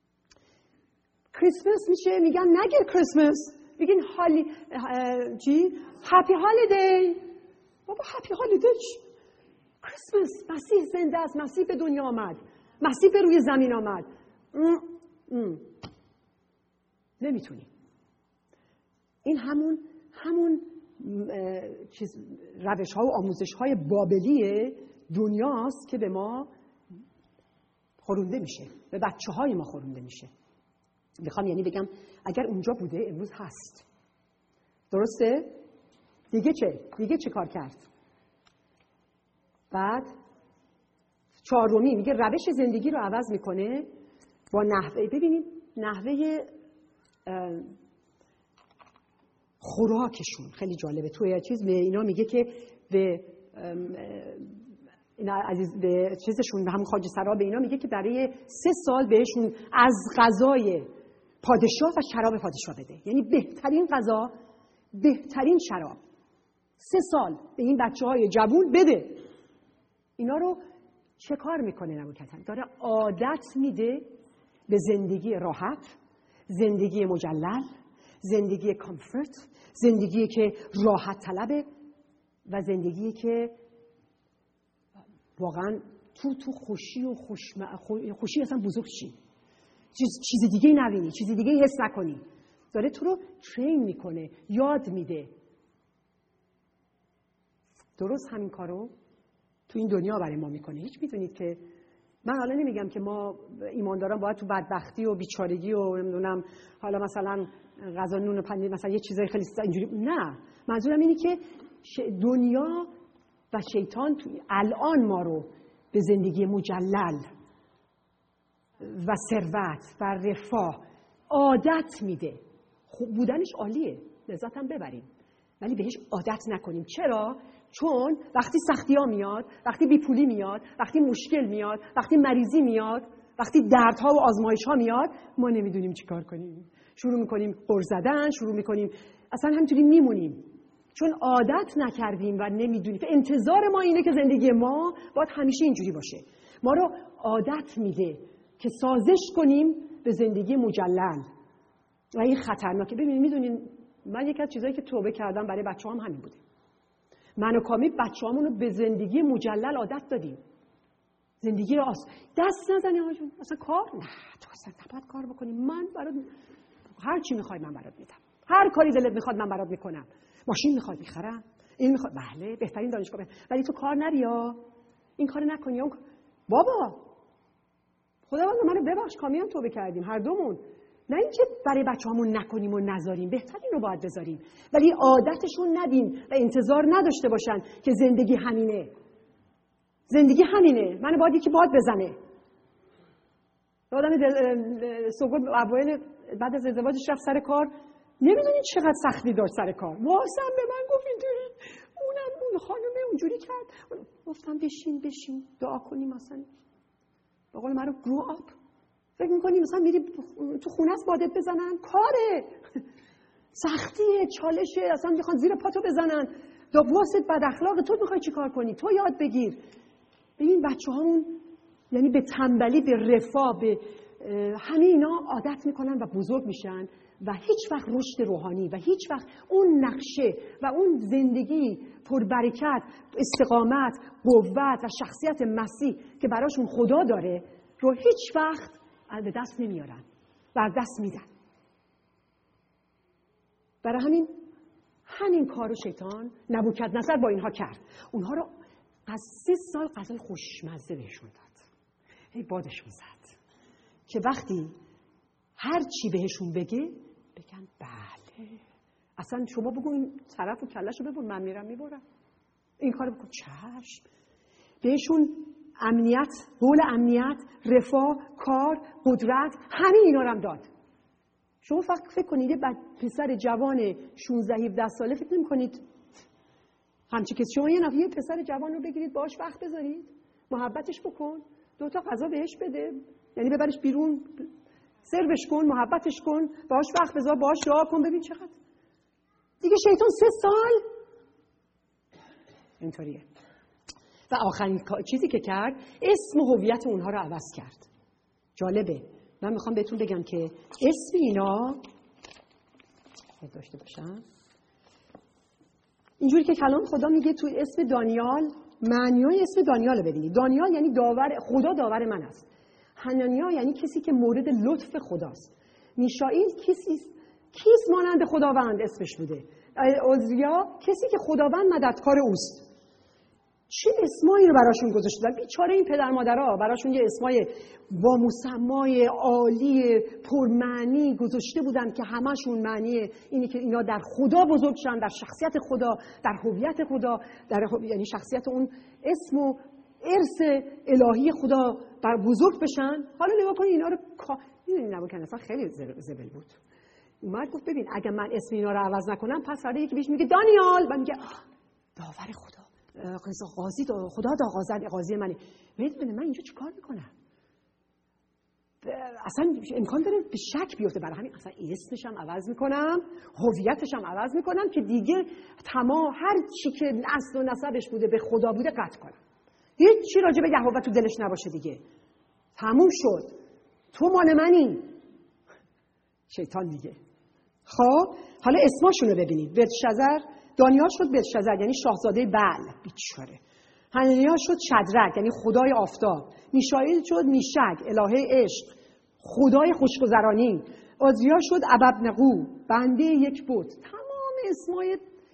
کریسمس میشه میگن نگیر کریسمس، میگین هالی چی؟ هپی هالیدی. بابا هپی هالیدی کریسمس، مسیح زنده است، مسیح به دنیا آمد، مسیح به روی زمین آمد. ام. ام. نمیتونی. این همون همون چیز روش ها و آموزش های بابلی دنیاست که به ما خورونده میشه، به بچه های ما خورونده میشه. میخوام یعنی بگم اگر اونجا بوده امروز هست. درسته؟ دیگه چه؟ دیگه چه کار کرد؟ بعد چهارمی میگه روش زندگی رو عوض میکنه با نحوه. ببینید نحوه خوراکشون خیلی جالبه. توی چیز به اینا میگه که به اینا عزیز به چیزشون به همون خواجه سرا به اینا میگه که برای سه سال بهشون از غذای پادشاه و شراب پادشاه بده. یعنی بهترین غذا، بهترین شراب. سه سال به این بچه‌های جوون بده. اینا رو چه کار میکنه نبوکدنصر؟ داره عادت میده به زندگی راحت، زندگی مجلل، زندگی کامفورت، زندگی که راحت طلبه و زندگی که واقعا تو تو خوشی و خوشم... خوشی اصلا بزرگ چی چیز چیز دیگه نبینی، چیز دیگه حس نکنی. داره تو رو ترین میکنه، یاد میده. درست همین کارو تو این دنیا برای ما میکنه. هیچ میدونید که من حالا نمیگم که ما ایمانداران باید تو بدبختی و بیچارگی و نمیدونم حالا مثلا غذا نون و پنیر مثلا یه چیزای خیلی اینجوری، نه. منظورم اینه که دنیا و شیطان تو الان ما رو به زندگی مجلل و ثروت و رفاه عادت میده. خوب بودنش عالیه، لذت هم ببریم، ولی بهش عادت نکنیم. چرا؟ چون وقتی سختی ها میاد، وقتی بیپولی میاد، وقتی مشکل میاد، وقتی مریضی میاد، وقتی دردها و آزمایش ها میاد، ما نمیدونیم چی کار کنیم. شروع میکنیم غر زدن، شروع میکنیم اصلا همینطوری میمونیم، چون عادت نکردیم و نمیدونیم. انتظار ما اینه که زندگی ما باید همیشه اینجوری باشه. ما رو عادت میده که سازش کنیم به زندگی مجلل و این خطرناکه. ببینید میدونین من یکی از چیزایی که توبه کردم برای بچه‌هام همین بوده. من و کامی بچه‌هامون رو به زندگی مجلل عادت دادیم. زندگی رو آس دست نزنی آقا جون، اصلا کار نه، تو اصلا نباید کار بکنی. من برات هر چی میخوای من برات میدم، هر کاری دلت میخواد من برات میکنم. ماشین میخواد میخرم، این میخواد بله بهترین دانشگاه، ولی تو کار نریا، این کارو نکنی. اون بابا خداوند منو ببخش، کامی هم توبه کردیم هر دومون. نه اینکه برای بچه‌هامون نکنیم و نذاریم، بهترین رو باید بذاریم، ولی عادتشون ندیم و انتظار نداشته باشن که زندگی همینه. زندگی همینه، من باید یکی باد بزنه. آدم سوگل اوایل بعد از ازدواجش رفت سر کار، نمیدونین چقدر سختی داشت سر کار. واسم به من گفت اینطوری، اونم اون خانومه اونجوری کرد. گفتم بشین بشین دعا کنیم مثلا. به قول معروف grow up. فکر میکنی مثلا میری تو خونه است بادت بزنن؟ کاره. سختیه، چالشه، اصلا میخوان زیر پاتو بزنن. دا واسط بد اخلاق، تو میخوای چی کار کنی؟ تو یاد بگیر. ببین بچه‌هامون یعنی به تنبلی، به رفاه، به همه اینا عادت میکنن و بزرگ میشن و هیچ وقت رشد روحانی و هیچ وقت اون نقشه و اون زندگی پربرکت، استقامت، قوت و شخصیت مسیح که براشون خدا داره رو هیچ وقت به دست نمیارن و از دست میدن. برای همین همین کارو شیطان نبوکدنصر با اینها کرد. اونها رو از سه سال غذای خوشمزه بهشون داد، هی بادشون زد که وقتی هر چی بهشون بگه بگن بله. اصلا شما بگو این طرف و کلهشو ببر، من میرم میبرم. این کارو بکن، چشم. بهشون امنیت، قول امنیت، رفاه، کار، قدرت، همه اینا رو هم داد. شما فقط فکر کنید یه پسر جوان شانزده هفده ساله فکر نمی‌کنید همچی که شما یه نفر یه پسر جوان رو بگیرید باهاش وقت بذارید، محبتش بکن، دو تا غذا بهش بده، یعنی ببرش بیرون، سروش کن، محبتش کن، باهاش وقت بذار، باهاش دعا کن، ببین چقدر. دیگه شیطان سه سال اینطوریه. و آخرین چیزی که کرد اسم و هویت اونها رو عوض کرد. جالبه. من میخوام بهتون بگم که اسم اینا داشته باشم. اینجوری که کلام خدا میگه توی اسم دانیال، معنیای اسم دانیال رو ببینید. دانیال یعنی داور، خدا داور من است. حنانیا یعنی کسی که مورد لطف خداست. میشائیل کسی کیست مانند خداوند اسمش بوده. عزریا کسی که خداوند مددکار اوست. چه اسمایی رو براشون گذاشتن؟ بیچاره این پدر مادرها براشون یه اسمای با مسمای عالی پرمعنی گذاشته بودن که همشون معنی اینی که اینا در خدا بزرگ شن، در شخصیت خدا، در هویت خدا، در یعنی شخصیت اون اسم و ارث الهی خدا بر بزرگ بشن. حالا نگاه کنید اینا رو می‌دونید نبوکدنصر خیلی زبل بود. اومد گفت ببین اگه من اسم اینا رو عوض نکنم پس فردا یکی بهش میگه دانیال، من میگه داور خدا، قاضی خدا دا قاضی قاضی منه. میدونه من اینجا چیکار میکنم؟ اصلا امکان داره به شک بیفته. برای همین اصلا اسمش هم عوض میکنم، هویتش هم عوض میکنم که دیگه تمام هر چی که اصل و نسبش بوده به خدا بوده قطع کنم. هیچ چی راجع به یهوه تو دلش نباشه دیگه. تموم شد. تو مال منی. شیطان دیگه. خب حالا اسماشون رو ببینید. بلشازر، دانیال شد بلشازر یعنی شاهزاده بعل، بیچاره. حنانیا شد شدرک یعنی خدای آفتاب. میشائیل شد میشک، الهه عشق، خدای خوشگذرانی. عزریا شد اببنقو، بنده یک بت. تمام اسمای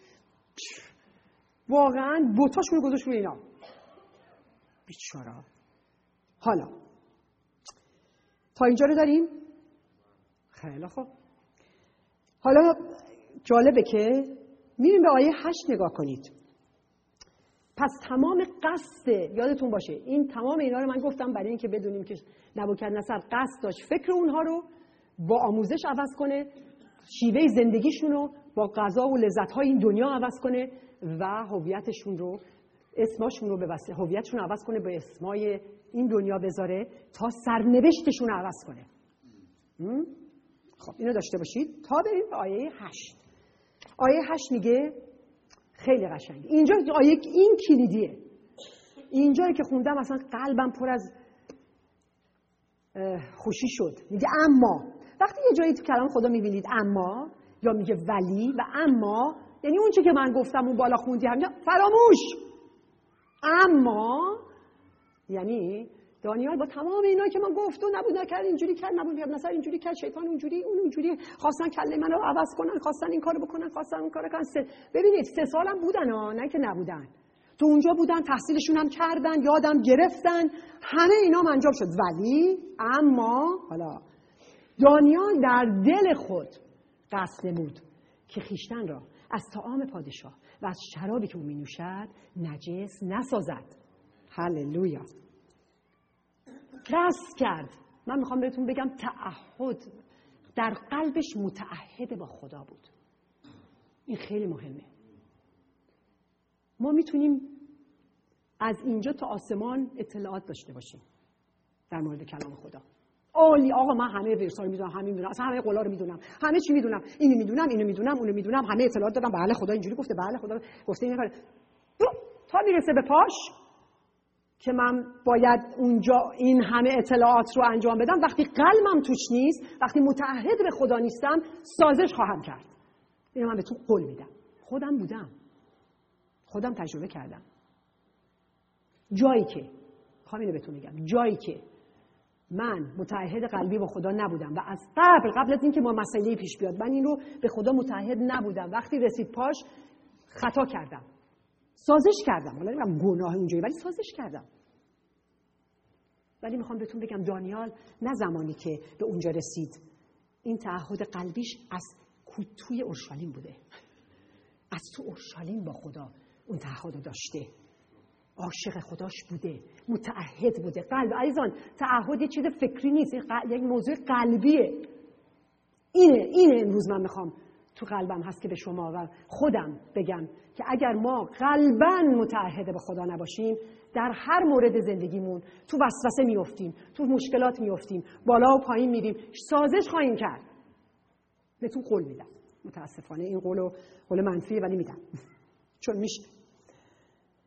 واقعا بتاشون رو گذاشت روی اینا. بیچاره. حالا تا اینجا رو داریم؟ خیلی خوب. حالا جالبه که میریم به آیه هشت نگاه کنید. پس تمام قصد، یادتون باشه این تمام اینا رو من گفتم برای اینکه بدونیم که نبوکدنصر قصد داشت فکر اونها رو با آموزش عوض کنه، شیوه زندگیشون رو با غذا و لذت‌های این دنیا عوض کنه و هویتشون رو، اسماشون رو به واسطه هویتشون رو عوض کنه، به اسمای این دنیا بذاره تا سرنوشتشون رو عوض کنه. خب اینو داشته باشید تا بریم به آیه هشت. آیه هشت میگه خیلی قشنگ. اینجا آیه این کلیدیه. اینجایی که خوندم اصلا قلبم پر از خوشی شد. میگه اما وقتی یه جایی تو کلام خدا میبینید اما یا میگه ولی و اما یعنی اون چی که من گفتم اون بالا خوندی همینجا فراموش. اما یعنی دانیال با تمام اینا که من گفتم نبود نکرد، اینجوری کرد، نبود مثلا اینجوری کرد، شیطان اونجوری اون اونجوری، خواستن کله منو عوض کنن، خواستن این کارو بکنن، خواستن اون کارو کنن. ببینید سه سالم بودن ها، نه که نبودن. تو اونجا بودن، تحصیلشون هم کردن، یادم گرفتن، همه اینا انجام شد. ولی اما حالا دانیال در دل خود قصد نمود که خیشتن را از طعام پادشاه و از شرابی که او می‌نوشد نجس نسازد. هللویا. قصد کرد. من میخوام بهتون بگم تعهد، در قلبش متعهد با خدا بود. این خیلی مهمه. ما میتونیم از اینجا تا آسمان اطلاعات داشته باشیم در مورد کلام خدا. عالی، آقا من همه ورسا رو میدونم، همه میدونم، اصلا همه قولا رو میدونم، همه چی میدونم، اینو میدونم، اینو میدونم، اونو میدونم، همه اطلاعات دادم. بله خدا اینجوری گفته، بله خدا گفته این کار. تا میرسه به پاش که من باید اونجا این همه اطلاعات رو انجام بدم، وقتی قلبم توش نیست، وقتی متعهد به خدا نیستم، سازش خواهم کرد. اینو من به تو قول میدم. خودم بودم، خودم تجربه کردم. جایی که خواهم اینو بهتون میگم، جایی که من متعهد قلبی با خدا نبودم و از قبل قبل از اینکه ما مسئله پیش بیاد من این رو به خدا متعهد نبودم، وقتی رسید پاش خطا کردم، سازش کردم. حالا نمیگم گناه اونجایی، ولی سازش کردم. ولی میخوام بهتون بگم دانیال نه زمانی که به اونجا رسید این تعهد قلبیش از توی اورشلیم بوده، از تو اورشلیم با خدا اون تعهد داشته، عاشق خداش بوده، متعهد بوده. قلب عزیزان، تعهد یه چیز فکری نیست، یک موضوع قلبیه. اینه اینه امروز من میخوام تو قلبم هست که به شما و خودم بگم که اگر ما قلباً متعهد به خدا نباشیم، در هر مورد زندگیمون تو وسوسه میافتیم، تو مشکلات میافتیم، بالا و پایین میریم، سازش خواهیم کرد. بهتون قول میدم. متاسفانه این قولو قول منفیه ولی میدم. چون میشه.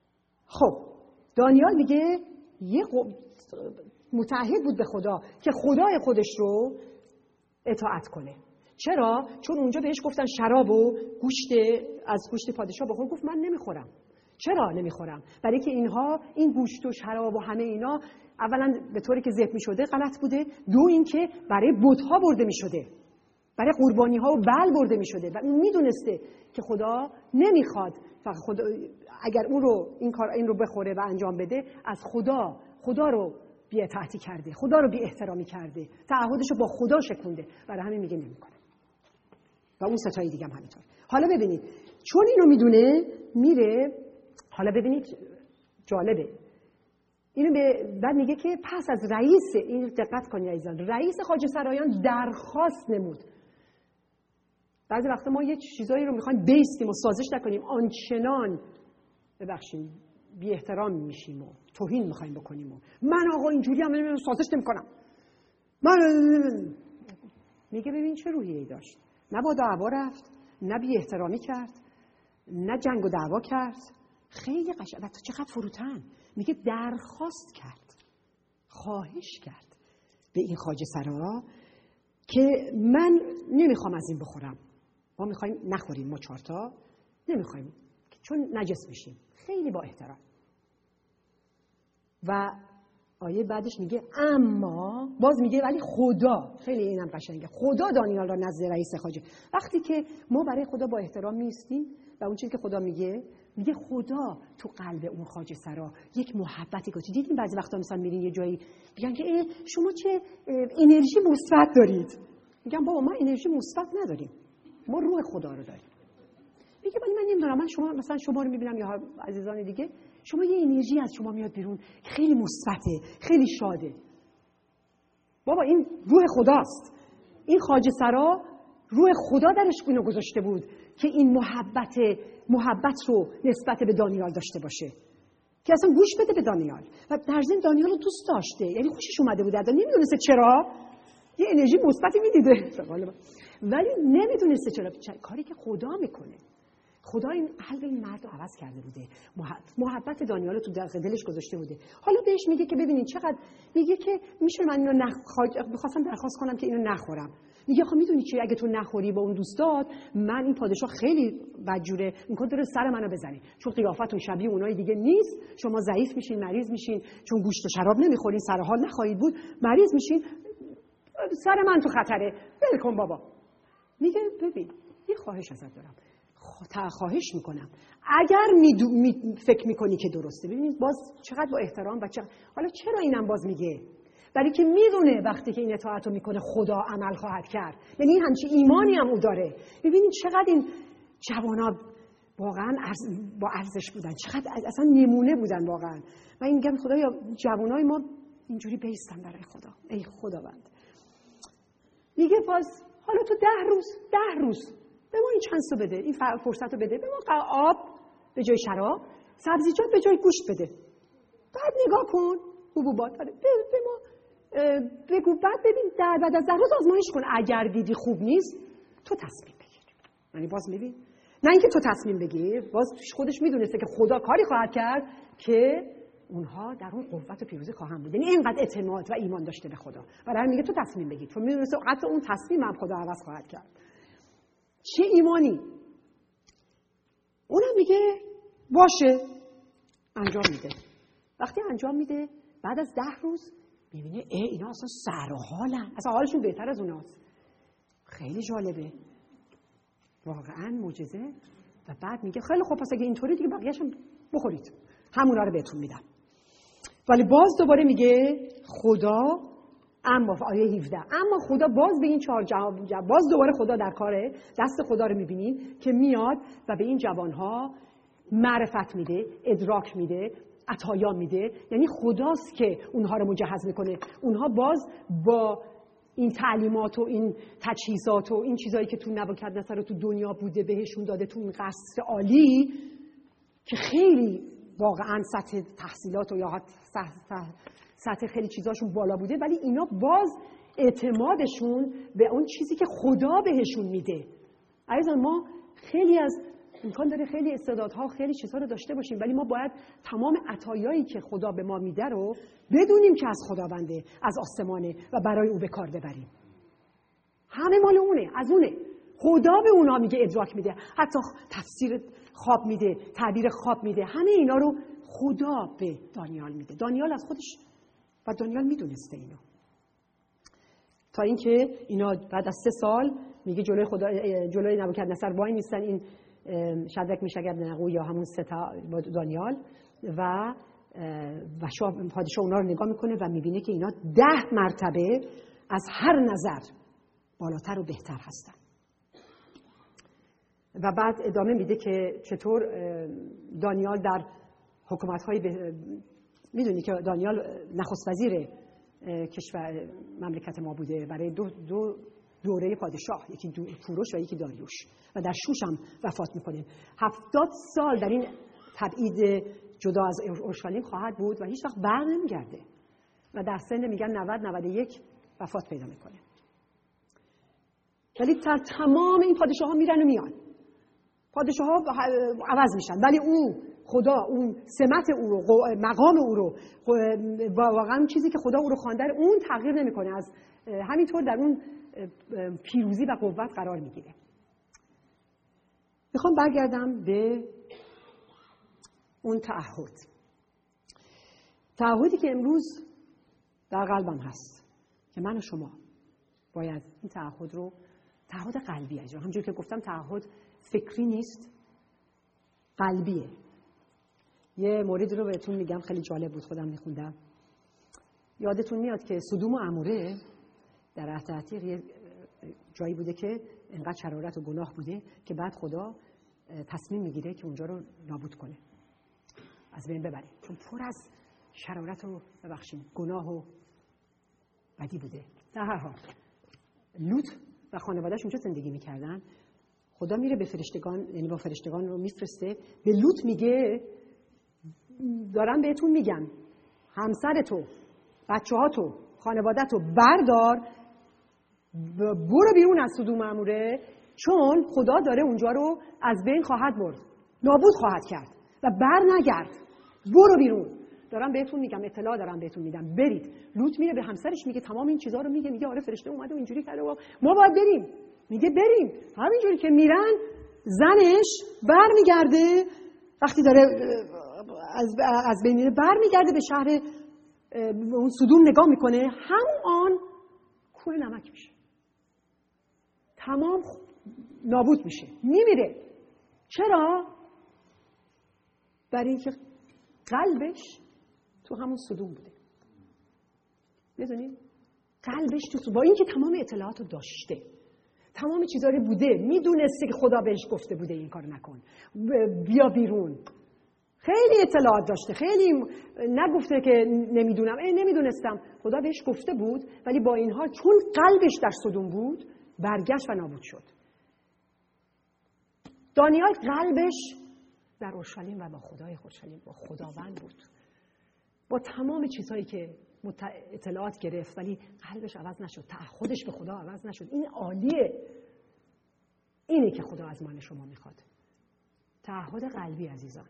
خب دانیال میگه یه متعهد بود به خدا که خدای خودش رو اطاعت کنه. چرا؟ چون اونجا بهش گفتن شراب و گوشت از گوشت پادشاه بخور، گفت من نمیخورم. چرا نمیخورم؟ برای که اینها این گوشت و شراب و همه اینا اولا به طوری که ذبح میشده غلط بوده، دو اینکه برای بت‌ها برده میشده، برای قربانی ها و بل برده میشده و اون میدونسته که خدا نمیخواد فقط خدا اگر اون رو این کار این رو بخوره و انجام بده از خدا خدا رو بی اطاعتی کرده، خدا رو بی احترامی کرده، تعهدش رو با خدا شکنده، برای همین میگه نمیکنه. و اون ستایی دیگه هم همینطور. حالا ببینید چون اینو میدونه میره، حالا ببینید جالبه اینو به بعد میگه که پس از رئیس، این دقت کنید عزیزان، رئیس خواجه سرایان درخواست نمود. بعضی وقتا ما یه چیزایی رو میخوایم بیستیم و سازش نکنیم، آنچنان ببخشید بی احترام میشیم و توهین میخوایم بکنیم و من آقا اینجوری هم نمیدونم سازش نمیکنم. من میگه ببین چه روحیه‌ای داشت، نه با دعوا رفت، نه بی احترامی کرد، نه جنگ و دعوا کرد، خیلی قشنگ. و چقدر فروتن میگه درخواست کرد، خواهش کرد به این خواجه سرا که من نمیخوام از این بخورم، ما میخوایم نخوریم، ما چهارتا نمیخوایم چون نجس میشیم. خیلی با احترام. و آیه بعدش میگه اما باز میگه ولی خدا، خیلی اینم قشنگه، خدا دانیال را نزد رئیس خواجه. وقتی که ما برای خدا با احترام نیستیم و اون چیزی که خدا میگه میگه خدا تو قلب اون خواجه سرا یک محبتی گذاشته. دیدین بعضی وقتا مثلا میرین یه جایی میگن که شما چه انرژی مثبت دارید، میگم بابا ما انرژی مثبت نداریم، ما روح خدا رو داریم. میگه ولی من نمیدونم، من شما مثلا شما رو میبینم یا عزیزان دیگه، شما یه انرژی از شما میاد بیرون خیلی مثبته، خیلی شاده. بابا این روح خداست. این خواجه سرا روح خدا درش اینو گذاشته بود که این محبت محبت رو نسبت به دانیال داشته باشه، که اصلا گوش بده به دانیال و در ضمن دانیال رو دوست داشته، یعنی خوشش اومده بود. اصلا نمیدونسته چرا، یه انرژی مثبتی میدیده ولی نمیدونسته چرا. کاری که خدا میکنه، خدا این قلب این مرد رو عوض کرده بوده، محبت دانیال رو تو دلش گذاشته بوده. حالا بهش میگه که ببینید چقدر، میگه که میشه من اینو نخ... میخواستم درخواست کنم که اینو نخورم. میگه خب میدونی چی، اگه تو نخوری با اون دوستات، من این پادشاه خیلی بدجوره، میگه داره سر منو بزنی، چون قیافتون شبیه اونای دیگه نیست، شما ضعیف میشین، مریض میشین، چون گوشت و شراب نمیخورین، سر حال نخواهید بود، مریض میشین، سر من تو خطره، ول کن بابا. میگه ببین یه خواهش ازت دارم، خواهش میکنم اگر می, می فکر میکنی که درسته. ببینید باز چقدر با احترام و چقدر... حالا چرا اینم باز میگه؟ برای که میدونه وقتی که این اطاعت رو میکنه خدا عمل خواهد کرد، یعنی این همچین ایمانی هم او داره. ببینید چقدر این جوانا واقعا ارز... با ارزش بودن، چقدر اصلا نمونه بودن واقعا. من این میگم خدایا جوانای ما اینجوری بیستن برای خدا، ای خداوند. میگه باز حالا تو ده روز ده روز به ما این چانس رو بده، این فرصت رو بده، به ما آب به جای شراب، سبزیجات به جای گوشت بده. بعد نگاه کن حبوبات داره، به ما بگو، بعد ببین در بعد از ده روز آزمایش کن، اگر دیدی خوب نیست تو تصمیم بگیر. یعنی باز میبین، نه اینکه تو تصمیم بگیر، باز خودش میدونسته که خدا کاری خواهد کرد که اونها در اون قوت و پیروزی خواهند بود. یعنی اینقدر اعتماد و ایمان داشته به خدا، برای همین میگه تو تصمیم بگیر، چون میدونسته حتی اون تصمیم هم خدا عوض خواهد کرد. چه ایمانی! اونم میگه باشه، انجام میده. وقتی انجام میده بعد از ده روز میبینه ای اینا اصلا سر و حالن، اصلا حالشون بهتر از اوناست. خیلی جالبه، واقعا معجزه. و بعد میگه خیلی خوب، پس اگه اینطوری دیگه بقیه‌شم بخورید، همونا رو بهتون میدم. ولی باز دوباره میگه خدا، اما آیه هفده، اما خدا باز به این چهار جوان، باز دوباره خدا در کاره، دست خدا رو میبینیم که میاد و به این جوانها معرفت میده، ادراک میده، عطایا میده. یعنی خداست که اونها رو مجهز میکنه. اونها باز با این تعلیمات و این تجهیزات و این چیزایی که تو نبوکدنصر و تو دنیا بوده بهشون داده، تو این قصر عالی که خیلی واقعا سطح تحصیلات و یا سطح خیلی چیزاشون بالا بوده، ولی اینا باز اعتمادشون به اون چیزی که خدا بهشون میده. عزیزان ما خیلی از امکان داره خیلی استعدادها خیلی چیزها رو داشته باشیم، ولی ما باید تمام عطایایی که خدا به ما میده رو بدونیم که از خداونده، از آسمانه و برای او به کار ببریم. همه مال اونه، از اونه. خدا به اونا میگه ادراک میده، حتی تفسیر خواب میده، تعبیر خواب میده، همه اینا رو خدا به دانیال میده. دانیال از خودش و دانیال میدونسته اینو. تا اینکه اینا بعد از سه سال میگه جلوی خدا، جلوی نبوکدنصر وای میستن، این شدرک میشک ابدنغو یا همون سه تا دانیال و و شاه پادشاه اونا رو نگاه میکنه و میبینه که اینا ده مرتبه از هر نظر بالاتر و بهتر هستن. و بعد ادامه میده که چطور دانیال در حکومت‌های ب... میدونی که دانیال نخست وزیر کشور مملکت ما بوده برای دو, دو دوره پادشاه، یکی دو کوروش و یکی داریوش، و در شوش هم وفات میکنه. هفتاد سال در این تبعید جدا از اورشلیم خواهد بود و هیچ وقت بر نمیگرده و در سن میگن نود نود و یک وفات پیدا میکنه. ولی در تمام این پادشاه ها میرن و میان، پادشاه ها عوض میشن، ولی او خدا اون سمت او رو، مقام او رو، واقعا چیزی که خدا او رو خوانده اون تغییر نمیکنه، از همینطور در اون پیروزی و قوت قرار میگیره. میخوام برگردم به اون تعهد، تعهدی که امروز در قلبم هست که من و شما باید این تعهد رو، تعهد قلبی اجرا، همونجوری که گفتم تعهد فکری نیست، قلبیه. یه مورد رو بهتون میگم، خیلی جالب بود، خودم میخوندم. یادتون میاد که سدوم و عموره در عهد عتیق یه جایی بوده که انقدر شرارت و گناه بوده که بعد خدا تصمیم میگیره که اونجا رو نابود کنه، از بین ببره، چون پر از شرارت و ببخشید گناه و بدی بوده. در هر حال لوط و خانواده‌اش اونجا زندگی میکردن. خدا میره به فرشتگان، یعنی با فرشتگان رو میفرسته، به لوط میگه دارم بهتون میگم همسر تو، بچه ها تو، خانواده تو بردار، برو بیرون از سدوم و عموره، چون خدا داره اونجا رو از بین خواهد برد، نابود خواهد کرد و بر نگرد، برو بیرون. دارم بهتون میگم، اطلاع دارم بهتون میدم، برید. لوط میره به همسرش میگه تمام این چیزا رو میگه، میگه آره فرشته اومده و اینجوری کرده و ما باید بریم. میگه بریم. همینجوری که میرن زنش برمیگرده، وقتی داره از از بین میره برمیگرده به شهر اون سدوم نگاه میکنه، همون آن کوه نمک میشه، تمام نابود میشه، میمیره. چرا؟ برای اینکه قلبش تو همون سدوم بوده. میدونید؟ قلبش تو، با اینکه تمام اطلاعاتو داشته، تمام چیزا رو بوده، میدونسته که خدا بهش گفته بوده این کار نکن، بیا بیرون، خیلی اطلاعات داشته، خیلی نگفته که نمیدونم، ای نمیدونستم، خدا بهش گفته بود، ولی با این حال چون قلبش در سدوم بود برگشت و نابود شد. دانیال قلبش در اورشلیم و با خدای اورشلیم، با خداوند بود، با تمام چیزهایی که اطلاعات گرفت، ولی قلبش عوض نشد، تعهدش به خدا عوض نشد. این عالیه، اینه که خدا از من شما میخواد، تعهد قلبی عزیزان.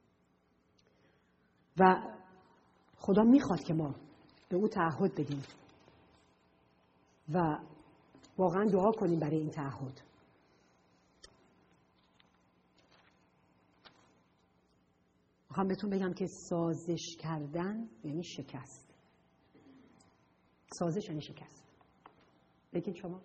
و خدا میخواد که ما به او تعهد بدیم و واقعا دعا کنیم برای این تعهد. میخوام بهتون بگم که سازش کردن یعنی شکست. سازش یعنی شکست. بگید شما.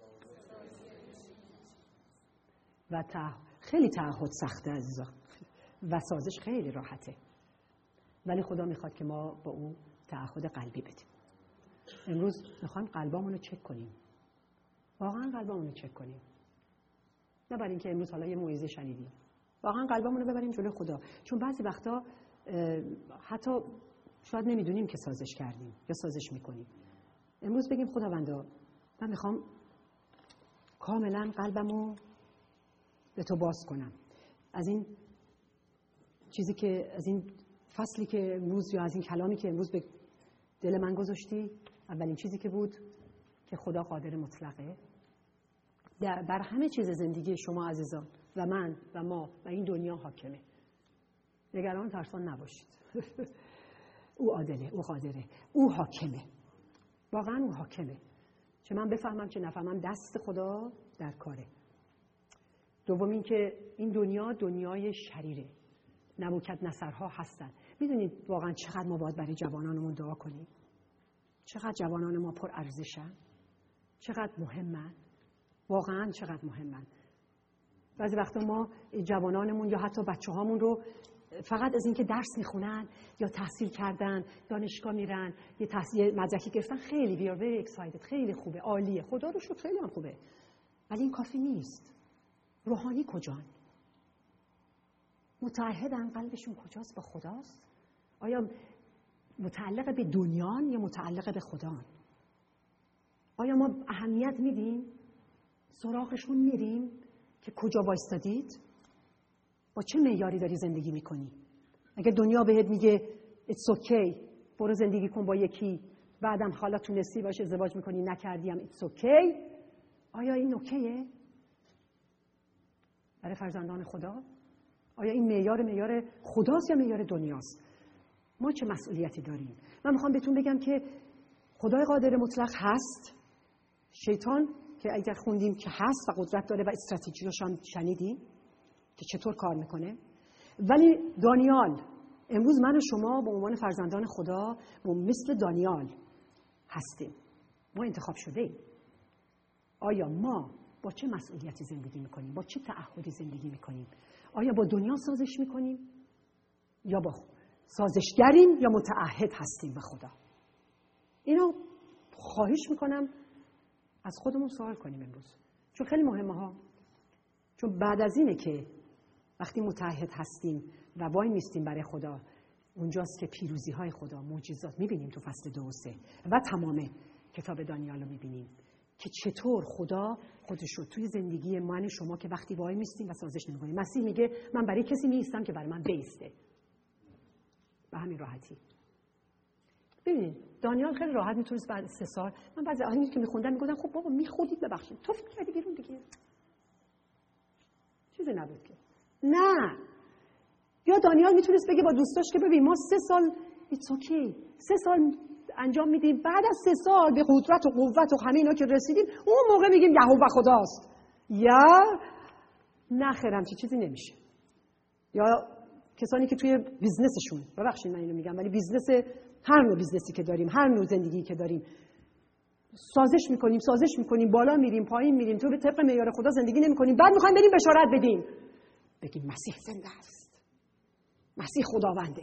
و تعهد، خیلی تعهد سخته عزیزان و سازش خیلی راحته، ولی خدا میخواد که ما با او تعهد قلبی بدیم. امروز میخوایم قلبامون رو چک کنیم، واقعا قلبامون رو چک کنیم، نه برای اینکه امروز حالا یه موعظه شنیدیم، واقعا قلبمون رو ببریم جلوی خدا. چون بعضی وقتا حتی شاید نمیدونیم که سازش کردیم یا سازش میکنیم. امروز بگیم خداوندا من میخوام کاملا قلبمو به تو باز کنم، از این چیزی که، از این فصلی که امروز، یا از این کلامی که امروز به دل من گذاشتی. اولین چیزی که بود که خدا قادر مطلقه بر همه چیز زندگی شما عزیزان، و من و ما و این دنیا حاکمه. نگران ترسان نباشید. او عادله، او قادره، او حاکمه. واقعا او حاکمه. چه من بفهمم چه نفهمم دست خدا در کاره. دوم این که این دنیا دنیای شریره. نبوکدنصرها هستن. میدونید واقعا چقدر ما باید برای جوانانمون دعا کنیم؟ چقدر جوانان ما پر ارزشن؟ چقدر مهمن؟ واقعا چقدر مهمن؟ بعضی وقتا ما جوانانمون یا حتی بچه هامون رو فقط از اینکه درس میخونن یا تحصیل کردن، دانشگاه میرن، یه تحصیل مدرکی گرفتن، خیلی we are very excited، خیلی خوبه، عالیه، خدا رو شکر خیلی هم خوبه. ولی این کافی نیست. روحانی کجان؟ متعهدن؟ قلبشون کجاست؟ با خداست؟ آیا متعلق به دنیان یا متعلق به خدان؟ آیا ما اهمیت میدیم؟ سراغشون میریم که کجا وایستادید؟ با چه معیاری داری زندگی میکنی؟ اگه دنیا بهت میگه it's okay، برو زندگی کن با یکی، بعدم حالا تونستی باشه ازدواج میکنی نکردیم it's okay، آیا این اوکیه؟ برای فرزندان خدا؟ آیا این معیار معیار خداست یا معیار دنیاست؟ ما چه مسئولیتی داریم؟ من میخوام بهتون بگم که خدای قادر مطلق هست، شیطان که اگر خوندیم که هست و قدرت داره و استراتژیاش هم شنیدیم که چطور کار میکنه، ولی دانیال، امروز من و شما به عنوان فرزندان خدا با مثل دانیال هستیم. ما انتخاب شده ایم. آیا ما با چه مسئولیتی زندگی میکنیم؟ با چه تعهدی زندگی میکنیم؟ آیا با دنیا سازش میکنیم یا با سازشگریم یا متعهد هستیم به خدا؟ اینو خواهش میکنم از خودمون سوال کنیم امروز، چون خیلی مهمه ها. چون بعد از اینه که وقتی متعهد هستیم و وای میستیم برای خدا، اونجاست که پیروزی های خدا، معجزات میبینیم تو فصل دو و سه و تمام کتاب دانیال رو میبینیم که چطور خدا خودش رو توی زندگی من شما که وقتی وای میستیم و سازش نمیکنیم. مسیح میگه من برای کسی نیستم که برای من بیسته. به همین راحتی. ببینید دانیال خیلی راحت میتونست بعد سه سال، من بعضی آدمی که میخوندم میگفتم خب بابا میخوردید ببخشید تو فکر کردی بیرون دیگه چیزی نبود که. نه، یا دانیال میتونست بگه با دوستاش که ببین ما سه سال ایتس اوکی، سه سال انجام میدیم، بعد از سه سال به قدرت و قوت و همه اینا که رسیدیم اون موقع میگیم یهوه خداست. یا نه خیر همچین چیزی نمیشه. یا کسانی که توی بیزنسشون، ببخشید من اینو میگم، ولی بیزنس هر نوع بیزنسی که داریم، هر نوع زندگی که داریم، سازش میکنیم سازش میکنیم بالا میریم پایین میریم، تو به طبق معیار خدا زندگی نمیکنیم، بعد میخوایم بریم بشارت بدیم بگیم مسیح زنده است، مسیح خداونده.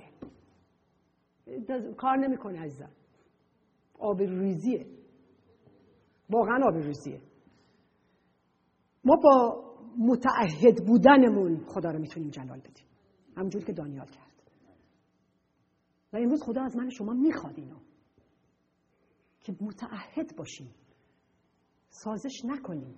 کار نمیکنه عزیزم. آبروریزیه، واقعا آبروریزیه. ما با متعهد بودنمون خدا رو میتونیم جلال بدیم، همونجوری که دانیال کرد. و امروز خدا از من شما میخواد اینو که متعهد باشیم، سازش نکنیم،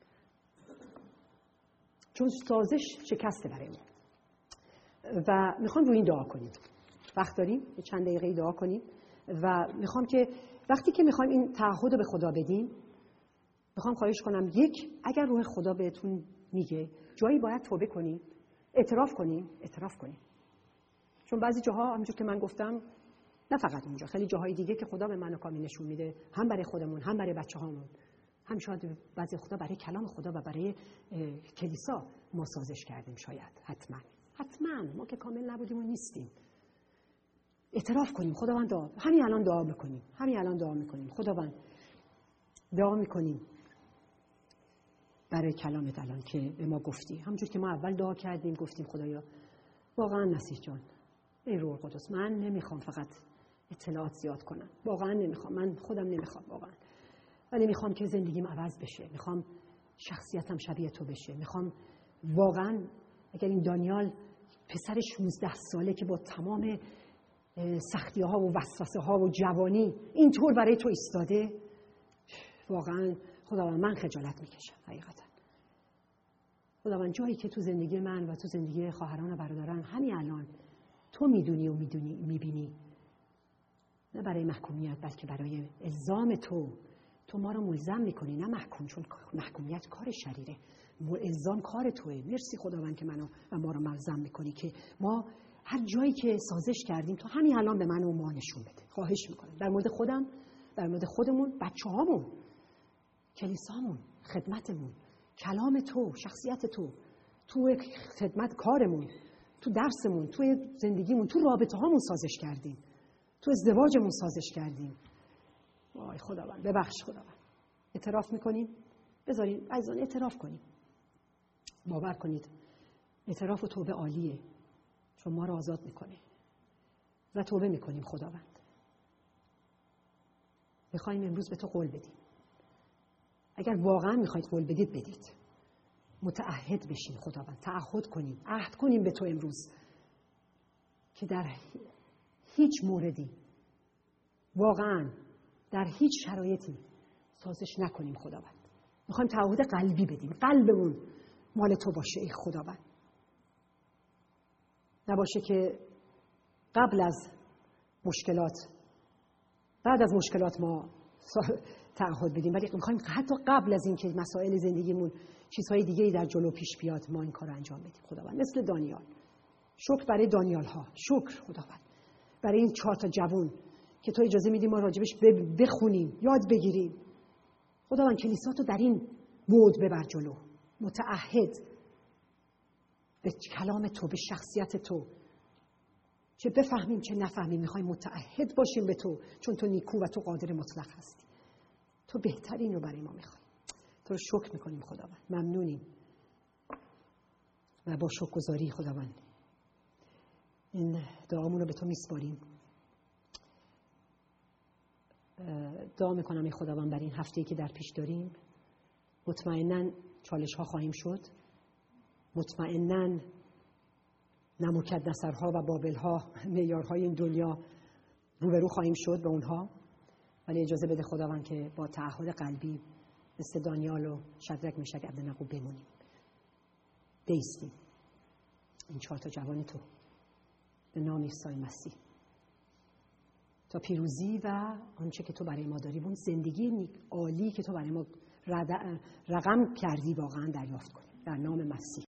چون سازش شکسته برای ما. و میخوام روی این دعا کنیم. وقت داریم یه چند دقیقه دعا کنیم و میخوام که وقتی که میخوایم این تعهد رو به خدا بدیم، میخوام خواهش کنم یک، اگر روح خدا بهتون میگه جایی باید توبه کنیم، اعتراف کنیم، اعتراف کنیم. چون بعضی جاها همونجور که من گفتم، نه فقط اونجا، خیلی جاهای دیگه که خدا به من و کامی نشون میده، هم برای خودمون هم برای بچه‌هامون، هم شاید بعضی خدا برای کلام خدا و برای کلیسا ما سازش کردیم. شاید حتما حتما ما که کامل نبودیم و نیستیم. اعتراف کنیم. خداوند دعا، همین الان دعا میکنیم، همین الان دعا میکنیم. خداوند دعا میکنیم برای کلامت الان که به ما گفتی، همونجور که ما اول دعا کردیم گفتیم خدایا واقعا مسیح جان، ای روح القدس، من نمیخوام فقط اطلاعات زیاد کنم، واقعا نمیخوام، من خودم نمیخوام واقعا، ولی میخوام که زندگیم عوض بشه، میخوام شخصیتم شبیه تو بشه، میخوام واقعا اگر این دانیال پسر شانزده ساله که با تمام سختی ها و وسوسه ها و جوانی اینطور برای تو ایستاده، واقعا خداوند من خجالت میکشم حقیقتا. خداوند جایی که تو زندگی من و تو زندگی خواهران و برادران همین الان تو میدونی و میدونی میبینی، نه برای محکومیت بلکه برای الزام تو تو ما رو ملزم میکنی نه محکوم، چون محکومیت کار شریره، الزام کار توئه. مرسی خداوند که منو و ما رو ملزم میکنی که ما هر جایی که سازش کردیم تو همین الان به من و ما نشون بده. خواهش میکنم در مورد خودم، در مورد خودمون، بچه‌هامون، کلیسامون، خدمتمون، کلام تو، شخصیت تو، تو خدمت کارمون، تو درسمون، تو زندگیمون، تو رابطه هامون سازش کردیم، تو ازدواجمون سازش کردیم. وای خداوند ببخش خداوند. اعتراف میکنیم، بذارین عزیزان اعتراف کنیم. باور کنید اعتراف و توبه عالیه، چون ما رو آزاد میکنه و توبه میکنیم. خداوند میخوایم امروز به تو قول بدیم. اگر واقعا میخواید قول بدید بدید، متعهد بشین. خداوند تعهد کنیم، عهد کنیم به تو امروز که در هیچ موردی، واقعا در هیچ شرایطی سازش نکنیم. خداوند میخوایم تعهد قلبی بدیم، قلبمون مال تو باشه. ای خداوند نباشه که قبل از مشکلات، بعد از مشکلات ما تعهد بدیم، ولی میخوایم حتی قبل از این که مسائل زندگیمون چیزهای دیگه‌ای در جلو پیش بیاد ما این کار رو انجام بدیم. خداوند مثل دانیال، شکر برای دانیال ها، شکر خداوند برای این چهار تا جوان که تو اجازه میدی ما راجبش بخونیم، یاد بگیریم. خداوند کلیسا تو در این بود ببر جلو، متعهد به کلام تو، به شخصیت تو، چه بفهمیم چه نفهمیم میخوایم متعهد باشیم به تو، چون تو نیکو و تو قادر مطلق هستی. تو بهترین رو برای ما میخوای. تو رو شکر میکنیم خداوند، ممنونیم و با شکرگزاری خداوند این دعامون رو به تو میسپاریم. دعا میکنم ای خداوند برای این هفته‌ای که در پیش داریم. مطمئناً چالش ها خواهیم شد، مطمئناً نبوکدنصرها و بابلها، معیارهای این دنیا روبرو خواهیم شد به اونها، ولی اجازه بده خداوند که با تعهد قلبی مثل دانیال و شدرک مشک عبدنغو بمونیم، بایستیم. این چهار تا جوان تو به نام عیسی مسیح تا پیروزی و آنچه که تو برای ما داری، اون زندگی عالی که تو برای ما رقم کردی واقعا دریافت کنیم در نام مسیح.